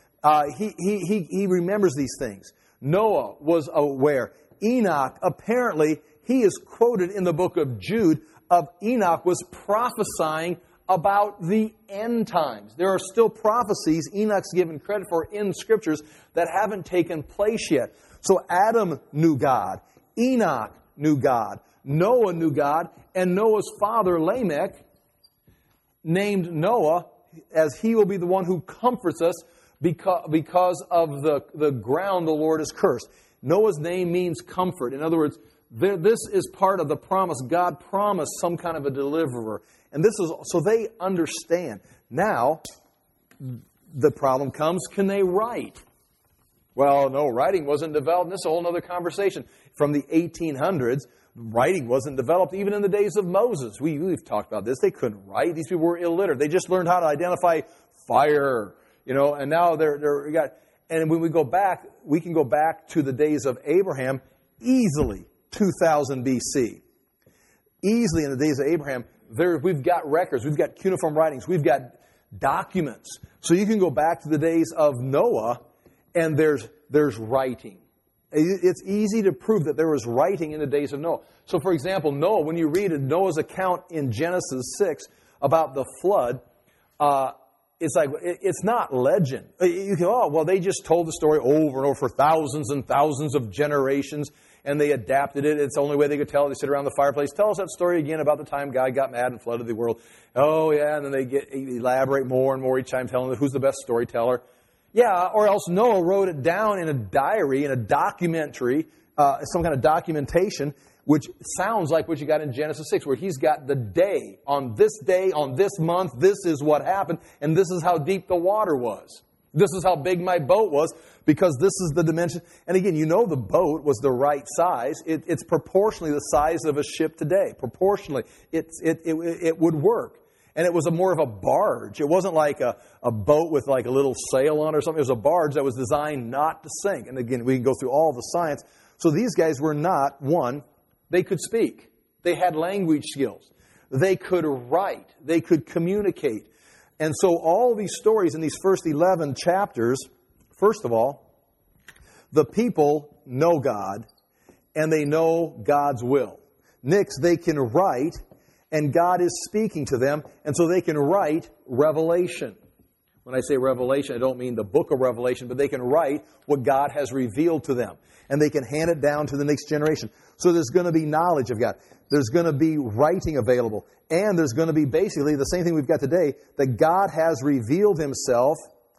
He remembers these things. Noah was aware. Enoch, apparently, he is quoted in the book of Jude of Enoch was prophesying about the end times. There are still prophecies Enoch's given credit for in Scriptures that haven't taken place yet. So Adam knew God. Enoch knew God. Noah knew God. And Noah's father, Lamech, named Noah as he will be the one who comforts us because of the ground the Lord has cursed. Noah's name means comfort. In other words, this is part of the promise. God promised some kind of a deliverer. And this is so they understand. Now, the problem comes, can they write? Well, no, writing wasn't developed. This is a whole other conversation. From the 1800s, writing wasn't developed even in the days of Moses. We've talked about this. They couldn't write. These people were illiterate. They just learned how to identify fire, and now and when we go back, we can go back to the days of Abraham easily, 2000 BC. Easily in the days of Abraham, we've got records, we've got cuneiform writings, we've got documents. So you can go back to the days of Noah, and there's writing. It's easy to prove that there was writing in the days of Noah. So, for example, Noah, when you read Noah's account in Genesis 6 about the flood, it's like, it's not legend. You go, they just told the story over and over for thousands and thousands of generations, and they adapted it. It's the only way they could tell it. They sit around the fireplace. Tell us that story again about the time God got mad and flooded the world. Oh, yeah, and then they elaborate more and more each time, telling them who's the best storyteller. Yeah, or else Noah wrote it down in a diary, in a documentary, some kind of documentation, which sounds like what you got in Genesis 6, where he's got the day, on this month, this is what happened, and this is how deep the water was. This is how big my boat was, because this is the dimension. And again, you know the boat was the right size. It's proportionally the size of a ship today. Proportionally, it would work. And it was more of a barge. It wasn't like a boat with like a little sail on or something. It was a barge that was designed not to sink. And again, we can go through all the science. So these guys were not, one, they could speak. They had language skills. They could write. They could communicate. And so all these stories in these first 11 chapters, first of all, the people know God and they know God's will. Next, they can write, and God is speaking to them, and so they can write Revelation. When I say Revelation, I don't mean the book of Revelation, but they can write what God has revealed to them, and they can hand it down to the next generation. So there's going to be knowledge of God. There's going to be writing available, and there's going to be basically the same thing we've got today, that God has revealed Himself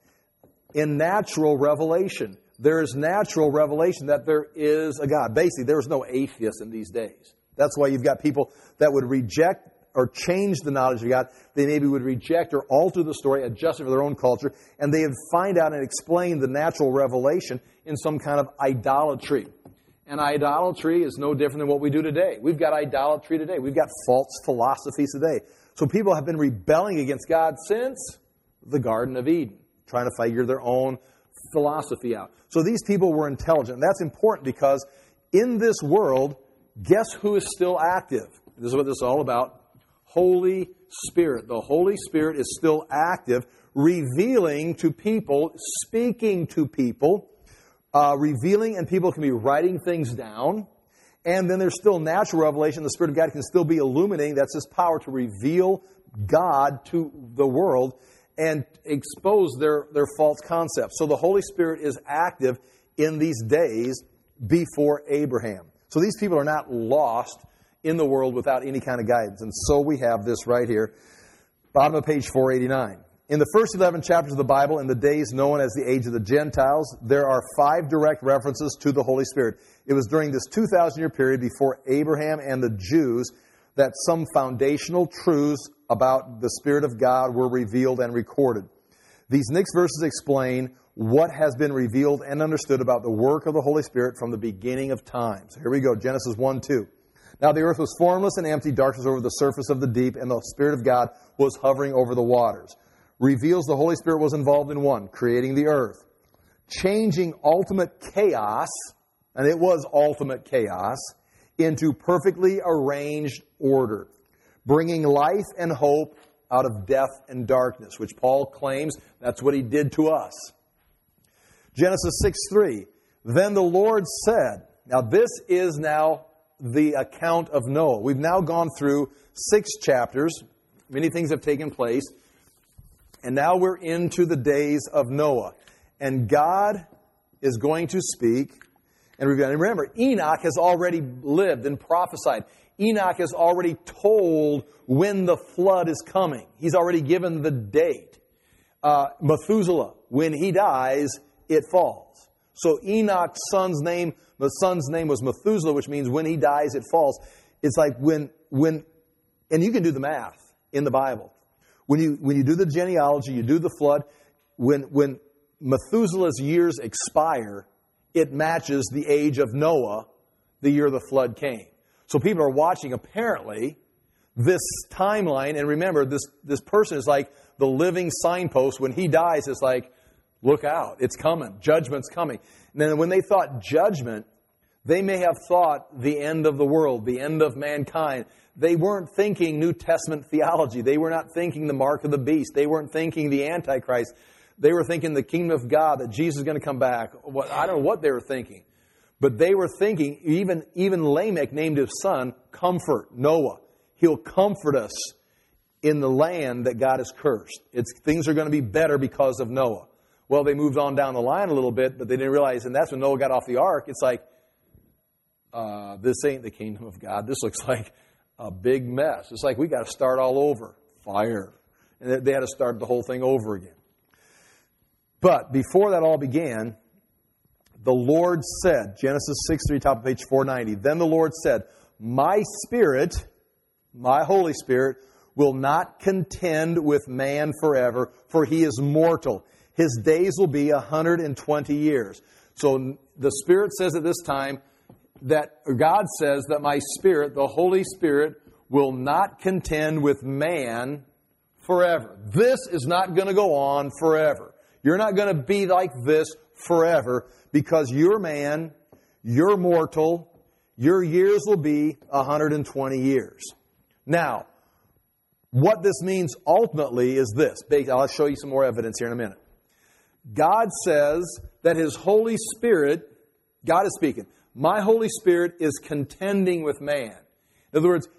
in natural revelation. There is natural revelation that there is a God. Basically, there is no atheist in these days. That's why you've got people that would reject or change the knowledge of God. They maybe would reject or alter the story, adjust it for their own culture, and they would find out and explain the natural revelation in some kind of idolatry. And idolatry is no different than what we do today. We've got idolatry today. We've got false philosophies today. So people have been rebelling against God since the Garden of Eden, trying to figure their own philosophy out. So these people were intelligent. And that's important because in this world, guess who is still active? This is what this is all about. Holy Spirit. The Holy Spirit is still active, revealing to people, speaking to people, revealing, and people can be writing things down. And then there's still natural revelation. The Spirit of God can still be illuminating. That's His power to reveal God to the world and expose their false concepts. So the Holy Spirit is active in these days before Abraham. So these people are not lost in the world without any kind of guidance. And so we have this right here, bottom of page 489. In the first 11 chapters of the Bible, in the days known as the age of the Gentiles, there are 5 direct references to the Holy Spirit. It was during this 2,000-year period before Abraham and the Jews that some foundational truths about the Spirit of God were revealed and recorded. These next verses explain what has been revealed and understood about the work of the Holy Spirit from the beginning of time. So here we go, Genesis 1:2. Now the earth was formless and empty, darkness over the surface of the deep, and the Spirit of God was hovering over the waters. Reveals the Holy Spirit was involved in 1, creating the earth, changing ultimate chaos, and it was ultimate chaos, into perfectly arranged order, bringing life and hope out of death and darkness, which Paul claims that's what He did to us. Genesis 6:3, then the Lord said, now this is now the account of Noah. We've now gone through 6 chapters. Many things have taken place. And now we're into the days of Noah. And God is going to speak and reveal. And remember, Enoch has already lived and prophesied. Enoch has already told when the flood is coming. He's already given the date. Methuselah, when he dies, it falls. So Enoch's son's name, the son's name was Methuselah, which means when he dies, it falls. It's like when, and you can do the math in the Bible. When you do the genealogy, you do the flood, when Methuselah's years expire, it matches the age of Noah, the year the flood came. So people are watching, apparently, this timeline, and remember, this person is like the living signpost. When he dies, it's like, look out, it's coming, judgment's coming. And then when they thought judgment, they may have thought the end of the world, the end of mankind. They weren't thinking New Testament theology. They were not thinking the mark of the beast. They weren't thinking the Antichrist. They were thinking the kingdom of God, that Jesus is going to come back. I don't know what they were thinking. But they were thinking, even Lamech named his son, Comfort, Noah. He'll comfort us in the land that God has cursed. Things are going to be better because of Noah. Well, they moved on down the line a little bit, but they didn't realize, and that's when Noah got off the ark. It's like, this ain't the kingdom of God. This looks like a big mess. It's like we got to start all over. Fire. And they had to start the whole thing over again. But before that all began, the Lord said, Genesis 6:3, top of page 490, then the Lord said, my Spirit, my Holy Spirit, will not contend with man forever, for he is mortal. His days will be 120 years. So the Spirit says at this time that God says that my Spirit, the Holy Spirit, will not contend with man forever. This is not going to go on forever. You're not going to be like this forever because you're man, you're mortal, your years will be 120 years. Now, what this means ultimately is this. I'll show you some more evidence here in a minute. God says that His Holy Spirit, God is speaking, my Holy Spirit is contending with man. In other words,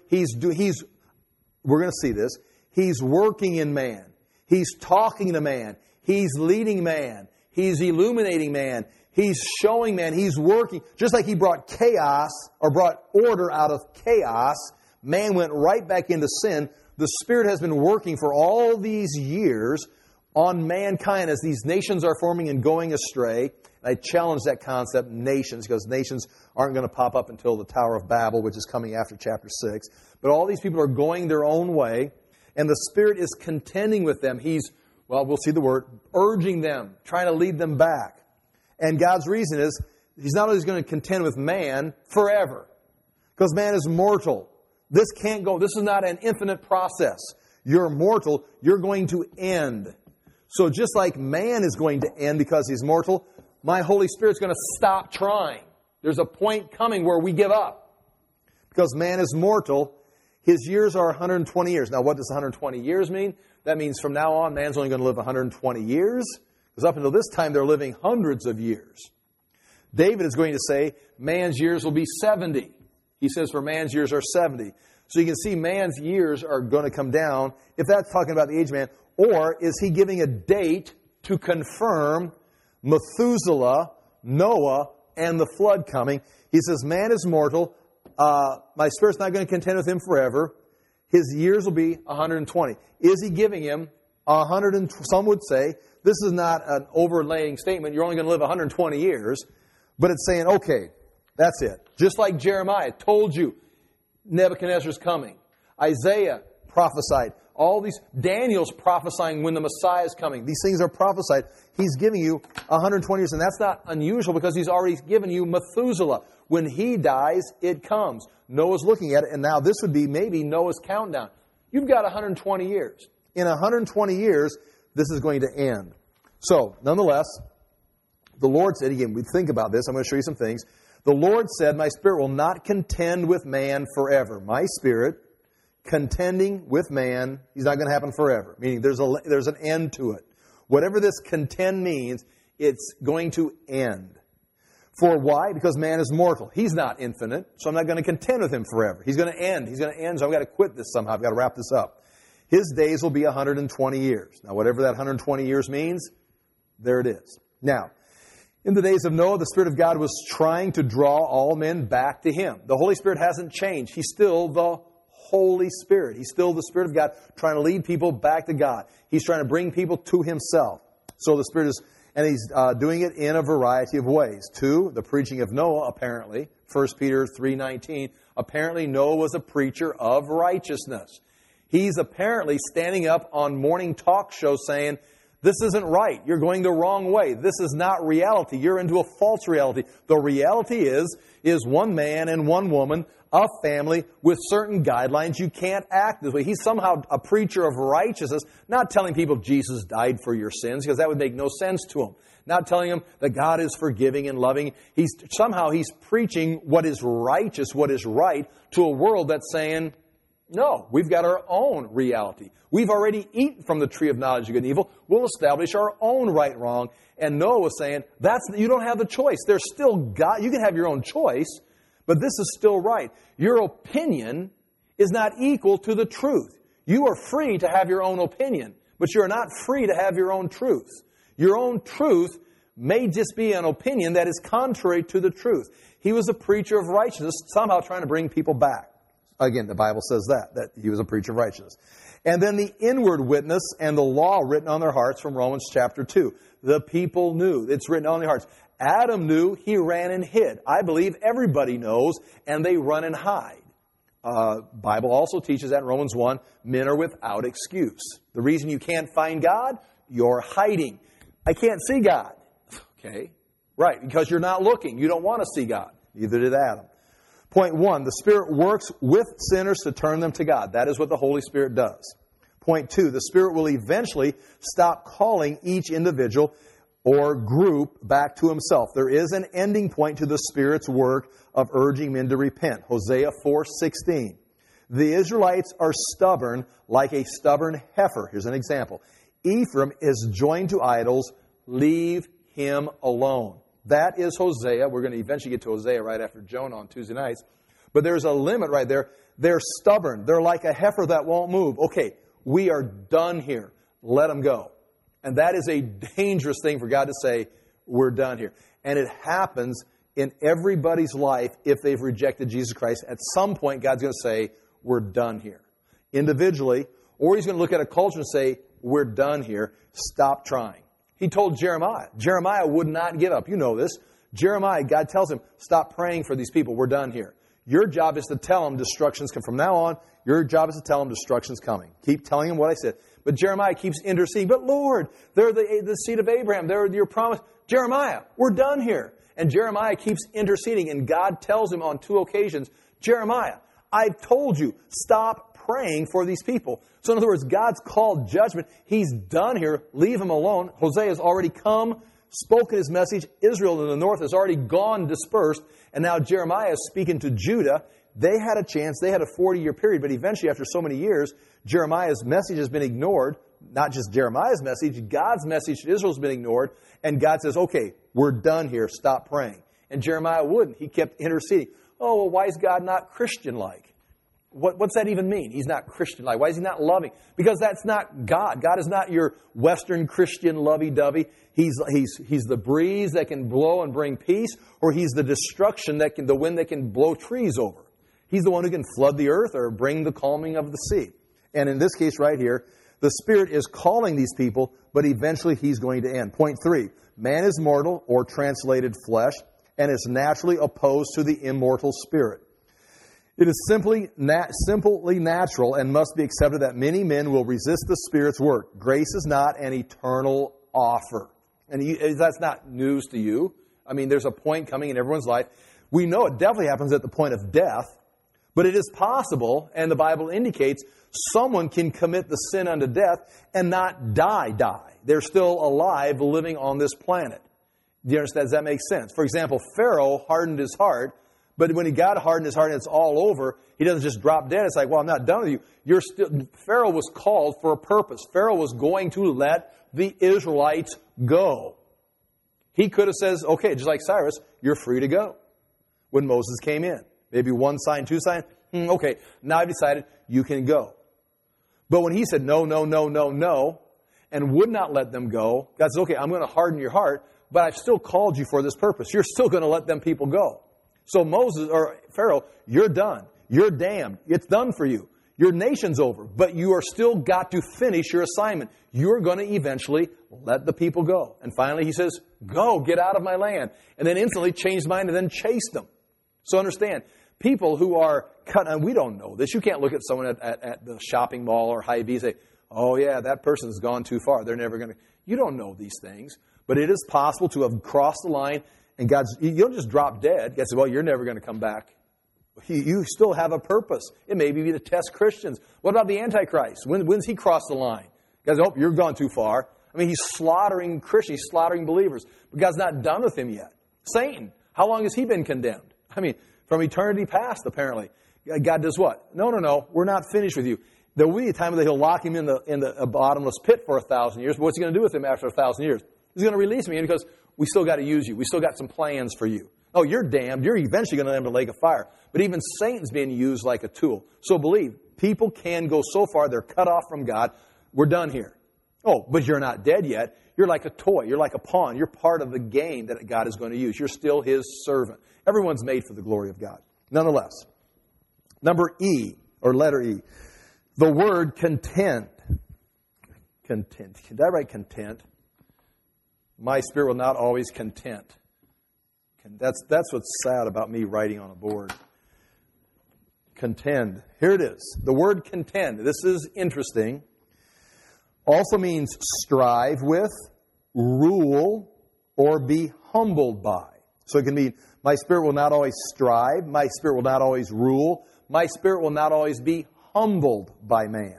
we're going to see this, He's working in man. He's talking to man. He's leading man. He's illuminating man. He's showing man. He's working. Just like He brought chaos or brought order out of chaos, man went right back into sin. The Spirit has been working for all these years on mankind as these nations are forming and going astray. I challenge that concept, nations, because nations aren't going to pop up until the Tower of Babel, which is coming after chapter 6. But all these people are going their own way, and the Spirit is contending with them. We'll see the word, urging them, trying to lead them back. And God's reason is, He's not only going to contend with man forever, because man is mortal. This can't go. This is not an infinite process. You're mortal. You're going to end. So just like man is going to end because he's mortal, my Holy Spirit's going to stop trying. There's a point coming where we give up. Because man is mortal, his years are 120 years. Now, what does 120 years mean? That means from now on, man's only going to live 120 years. Because up until this time, they're living hundreds of years. David is going to say, man's years will be 70. He says, for man's years are 70. So you can see man's years are going to come down, if that's talking about the age of man. Or is he giving a date to confirm Methuselah, Noah, and the flood coming? He says, man is mortal. My Spirit's not going to contend with him forever. His years will be 120. Is he giving him 100? Some would say, this is not an overlaying statement. You're only going to live 120 years. But it's saying, okay, that's it. Just like Jeremiah told you, Nebuchadnezzar's coming. Isaiah prophesied. All these, Daniel's prophesying when the Messiah is coming. These things are prophesied. He's giving you 120 years, and that's not unusual because He's already given you Methuselah. When he dies, it comes. Noah's looking at it, and now this would be maybe Noah's countdown. You've got 120 years. In 120 years, this is going to end. So, nonetheless, the Lord said, again, we think about this. I'm going to show you some things. The Lord said, my Spirit will not contend with man forever. My Spirit contending with man, He's not going to happen forever. Meaning there's an end to it. Whatever this contend means, it's going to end. For why? Because man is mortal. He's not infinite, so I'm not going to contend with him forever. He's going to end. He's going to end, so I've got to quit this somehow. I've got to wrap this up. His days will be 120 years. Now, whatever that 120 years means, there it is. Now, in the days of Noah, the Spirit of God was trying to draw all men back to Him. The Holy Spirit hasn't changed. He's still the Holy Spirit. He's still the Spirit of God trying to lead people back to God. He's trying to bring people to Himself. So the Spirit is, and He's doing it in a variety of ways. 2, the preaching of Noah, apparently. 1 Peter 3:19. Apparently Noah was a preacher of righteousness. He's apparently standing up on morning talk shows saying, this isn't right. You're going the wrong way. This is not reality. You're into a false reality. The reality is one man and one woman, a family with certain guidelines. You can't act this way. He's somehow a preacher of righteousness, not telling people Jesus died for your sins, because that would make no sense to him. Not telling them that God is forgiving and loving. He's preaching what is righteous, what is right, to a world that's saying, no, we've got our own reality. We've already eaten from the tree of knowledge of good and evil. We'll establish our own right and wrong. And Noah was saying, you don't have the choice. There's still God. You can have your own choice, but this is still right. Your opinion is not equal to the truth. You are free to have your own opinion, but you are not free to have your own truth. Your own truth may just be an opinion that is contrary to the truth. He was a preacher of righteousness, somehow trying to bring people back. Again, the Bible says that he was a preacher of righteousness. And then the inward witness and the law written on their hearts from Romans chapter 2. The people knew. It's written on their hearts. Adam knew, he ran and hid. I believe everybody knows, and they run and hide. Bible also teaches that in Romans 1, men are without excuse. The reason you can't find God, you're hiding. I can't see God. Okay, right, because you're not looking. You don't want to see God. Neither did Adam. Point 1, the Spirit works with sinners to turn them to God. That is what the Holy Spirit does. Point 2, the Spirit will eventually stop calling each individual or group back to himself. There is an ending point to the Spirit's work of urging men to repent. Hosea 4:16. The Israelites are stubborn like a stubborn heifer. Here's an example. Ephraim is joined to idols. Leave him alone. That is Hosea. We're going to eventually get to Hosea right after Jonah on Tuesday nights. But there's a limit right there. They're stubborn. They're like a heifer that won't move. Okay, we are done here. Let them go. And that is a dangerous thing for God to say, we're done here. And it happens in everybody's life if they've rejected Jesus Christ. At some point, God's going to say, we're done here. Individually, or He's going to look at a culture and say, we're done here. Stop trying. He told Jeremiah. Jeremiah would not give up. You know this. Jeremiah, God tells him, stop praying for these people. We're done here. Your job is to tell them destruction's coming. From now on, your job is to tell them destruction's coming. Keep telling them what I said. But Jeremiah keeps interceding. But Lord, they're the seed of Abraham. They're your promise. Jeremiah, we're done here. And Jeremiah keeps interceding. And God tells him on 2 occasions, Jeremiah, I've told you, stop praying for these people. So in other words, God's called judgment. He's done here. Leave him alone. Hosea has already come, spoken his message. Israel in the north has already gone dispersed. And now Jeremiah is speaking to Judah. They had a chance. They had a 40-year period. But eventually, after so many years, Jeremiah's message has been ignored. Not just Jeremiah's message, God's message to Israel has been ignored. And God says, okay, we're done here. Stop praying. And Jeremiah wouldn't. He kept interceding. Oh, well, why is God not Christian-like? What's that even mean? He's not Christian-like. Why is He not loving? Because that's not God. God is not your Western Christian lovey-dovey. He's the breeze that can blow and bring peace, or He's the destruction the wind that can blow trees over. He's the one who can flood the earth or bring the calming of the sea. And in this case right here, the Spirit is calling these people, but eventually He's going to end. Point 3, man is mortal, or translated flesh, and is naturally opposed to the immortal Spirit. It is simply natural and must be accepted that many men will resist the Spirit's work. Grace is not an eternal offer. And that's not news to you. I mean, there's a point coming in everyone's life. We know it definitely happens at the point of death, but it is possible, and the Bible indicates, someone can commit the sin unto death and not die. They're still alive, living on this planet. Do you understand? Does that make sense? For example, Pharaoh hardened his heart, but when he got hardened his heart and it's all over, he doesn't just drop dead. It's like, well, I'm not done with you. Pharaoh was called for a purpose. Pharaoh was going to let the Israelites go. He could have said, okay, just like Cyrus, you're free to go. When Moses came in, maybe 1 sign, 2 signs. Okay, now I've decided you can go. But when he said no, and would not let them go, God says, okay, I'm going to harden your heart, but I've still called you for this purpose. You're still going to let them people go. So Moses, or Pharaoh, you're done. You're damned. It's done for you. Your nation's over, but you are still got to finish your assignment. You're going to eventually let the people go. And finally he says, go, get out of my land. And then instantly changed his mind and then chased them. So understand, people who are cut, and we don't know this. You can't look at someone at the shopping mall or Hy-Vee and say, oh yeah, that person's gone too far. They're never going to. You don't know these things. But it is possible to have crossed the line, and you don't just drop dead. God says, well, you're never going to come back. You still have a purpose. It may be to test Christians. What about the Antichrist? When's he crossed the line? God says, oh, you're gone too far. I mean, he's slaughtering Christians. He's slaughtering believers. But God's not done with him yet. Satan, how long has he been condemned? I mean, from eternity past, apparently. God does what? No, we're not finished with you. There will be a time that he'll lock him in the bottomless pit for 1,000 years. But what's he going to do with him after 1,000 years? He's going to release me because we still got to use you. We still got some plans for you. Oh, you're damned. You're eventually going to end up in a lake of fire. But even Satan's being used like a tool. So believe, people can go so far, they're cut off from God. We're done here. Oh, but you're not dead yet. You're like a toy. You're like a pawn. You're part of the game that God is going to use. You're still His servant. Everyone's made for the glory of God. Nonetheless, Number E, or letter E. The word content. Content. Did I write content? My spirit will not always content. That's what's sad about me writing on a board. Contend. Here it is. The word contend. This is interesting. Also means strive with, rule, or be humbled by. So it can mean my spirit will not always strive. My spirit will not always rule. My spirit will not always be humbled by man.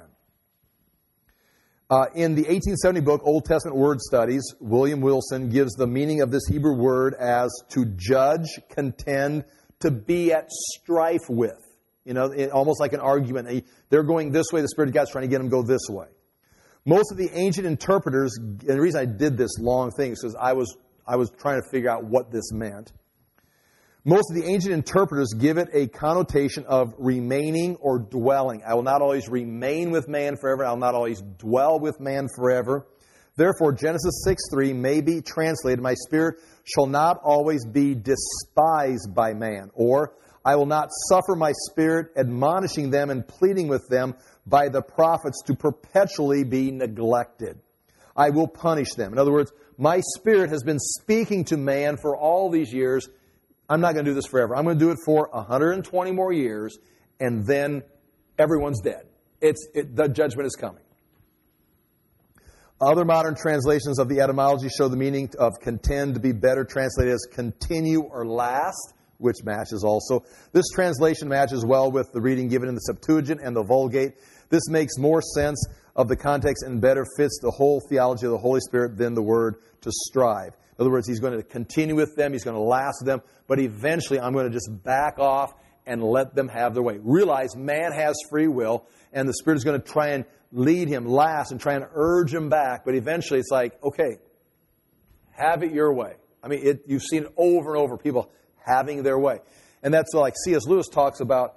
In the 1870 book, Old Testament Word Studies, William Wilson gives the meaning of this Hebrew word as to judge, contend, to be at strife with. You know, almost like an argument. They're going this way, the Spirit of God's trying to get them to go this way. Most of the ancient interpreters, and the reason I did this long thing is because I was trying to figure out what this meant. Most of the ancient interpreters give it a connotation of remaining or dwelling. I will not always remain with man forever. I will not always dwell with man forever. Therefore, Genesis 6:3 may be translated, my spirit shall not always be despised by man. Or, I will not suffer my spirit admonishing them and pleading with them by the prophets to perpetually be neglected. I will punish them. In other words, my spirit has been speaking to man for all these years. I'm not going to do this forever. I'm going to do it for 120 more years, and then everyone's dead. The judgment is coming. Other modern translations of the etymology show the meaning of contend to be better translated as continue or last, which matches also. This translation matches well with the reading given in the Septuagint and the Vulgate. This makes more sense of the context and better fits the whole theology of the Holy Spirit than the word to strive. In other words, He's going to continue with them, He's going to last them, but eventually I'm going to just back off and let them have their way. Realize man has free will, and the Spirit is going to try and lead him last and try and urge him back, but eventually it's like, okay, have it your way. I mean, you've seen it over and over, people having their way. And that's like C.S. Lewis talks about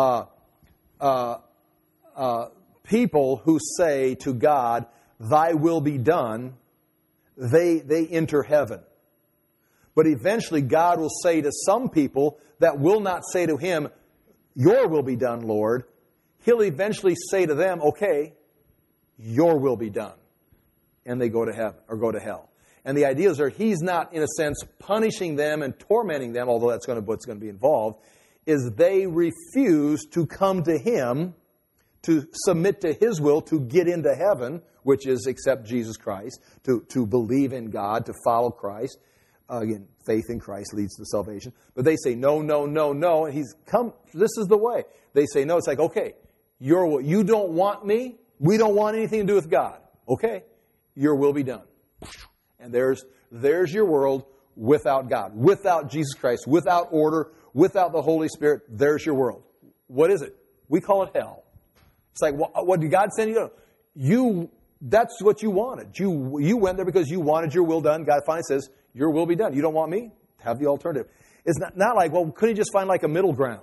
people who say to God, thy will be done, they enter heaven. But eventually God will say to some people that will not say to Him, your will be done, Lord. He'll eventually say to them, okay, your will be done. And they go to heaven or go to hell. And the idea is that He's not, in a sense, punishing them and tormenting them, although that's what's going to be involved, is they refuse to come to Him, to submit to His will, to get into heaven, which is accept Jesus Christ, to believe in God, to follow Christ. Again, faith in Christ leads to salvation. But they say, no, no, no, no. And He's come, this is the way. They say, no, it's like, okay, your will. You don't want me. We don't want anything to do with God. Okay, your will be done. And there's your world without God, without Jesus Christ, without order, without the Holy Spirit. There's your world. What is it? We call it hell. It's like, what did God send you? That's what you wanted. You went there because you wanted your will done. God finally says, your will be done. You don't want me? Have the alternative. It's not like, well, couldn't you just find like a middle ground?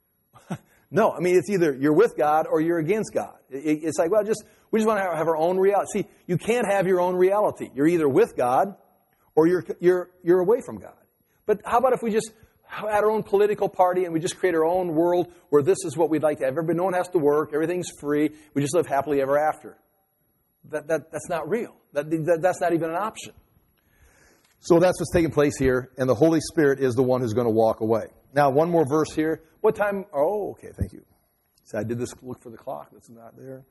No, I mean, it's either you're with God or you're against God. It's like, well, we just want to have our own reality. See, you can't have your own reality. You're either with God or you're away from God. But how about if we just had our own political party and we just create our own world where this is what we'd like to have? No one has to work. Everything's free. We just live happily ever after. That's not real. That's not even an option. So that's what's taking place here, and the Holy Spirit is the one who's going to walk away. Now, one more verse here. What time? Oh, okay, thank you. So I did this look for the clock. That's not there.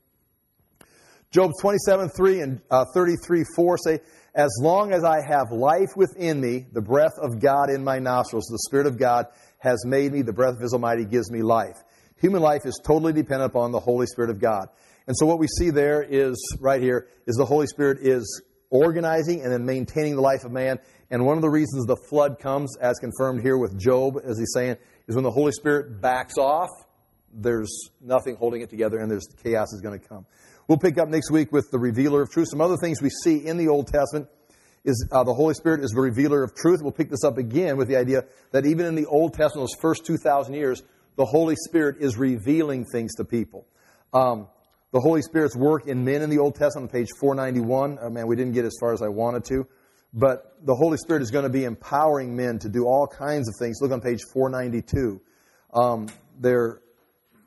Job 27:3 and 33:4 say, as long as I have life within me, the breath of God in my nostrils, the Spirit of God has made me, the breath of His Almighty gives me life. Human life is totally dependent upon the Holy Spirit of God. And so what we see there is, right here, is the Holy Spirit is organizing and then maintaining the life of man. And one of the reasons the flood comes, as confirmed here with Job, as he's saying, is when the Holy Spirit backs off, there's nothing holding it together and there's chaos is going to come. We'll pick up next week with the revealer of truth. Some other things we see in the Old Testament is the Holy Spirit is the revealer of truth. We'll pick this up again with the idea that even in the Old Testament, those first 2,000 years, the Holy Spirit is revealing things to people. The Holy Spirit's work in men in the Old Testament on page 491. Man, we didn't get as far as I wanted to. But the Holy Spirit is going to be empowering men to do all kinds of things. Look on page 492.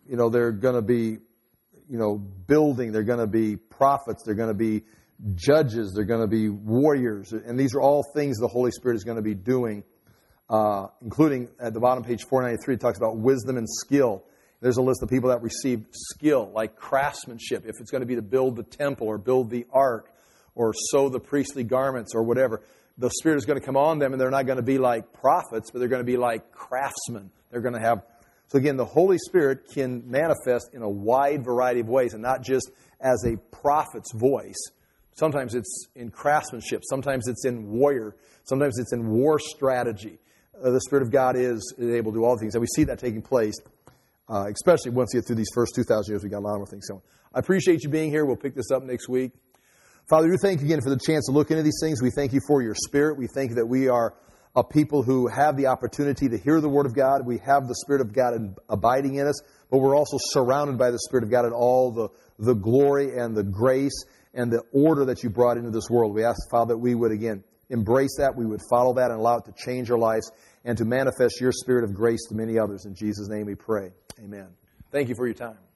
they're going to be, building. They're going to be prophets. They're going to be judges. They're going to be warriors. And these are all things the Holy Spirit is going to be doing, including at the bottom, page 493, it talks about wisdom and skill. There's a list of people that received skill, like craftsmanship, if it's going to be to build the temple or build the ark or sew the priestly garments or whatever. The Spirit is going to come on them, and they're not going to be like prophets, but they're going to be like craftsmen. They're going to have... So again, the Holy Spirit can manifest in a wide variety of ways, and not just as a prophet's voice. Sometimes it's in craftsmanship. Sometimes it's in warrior. Sometimes it's in war strategy. The Spirit of God is able to do all things. And we see that taking place, especially once you get through these first 2,000 years. We've got a lot more things going. I appreciate you being here. We'll pick this up next week. Father, we thank you again for the chance to look into these things. We thank you for your Spirit. We thank you that we are a people who have the opportunity to hear the Word of God. We have the Spirit of God abiding in us, but we're also surrounded by the Spirit of God and all the glory and the grace and the order that you brought into this world. We ask, Father, that we would, again, embrace that, we would follow that and allow it to change our lives and to manifest your Spirit of grace to many others. In Jesus' name we pray. Amen. Thank you for your time.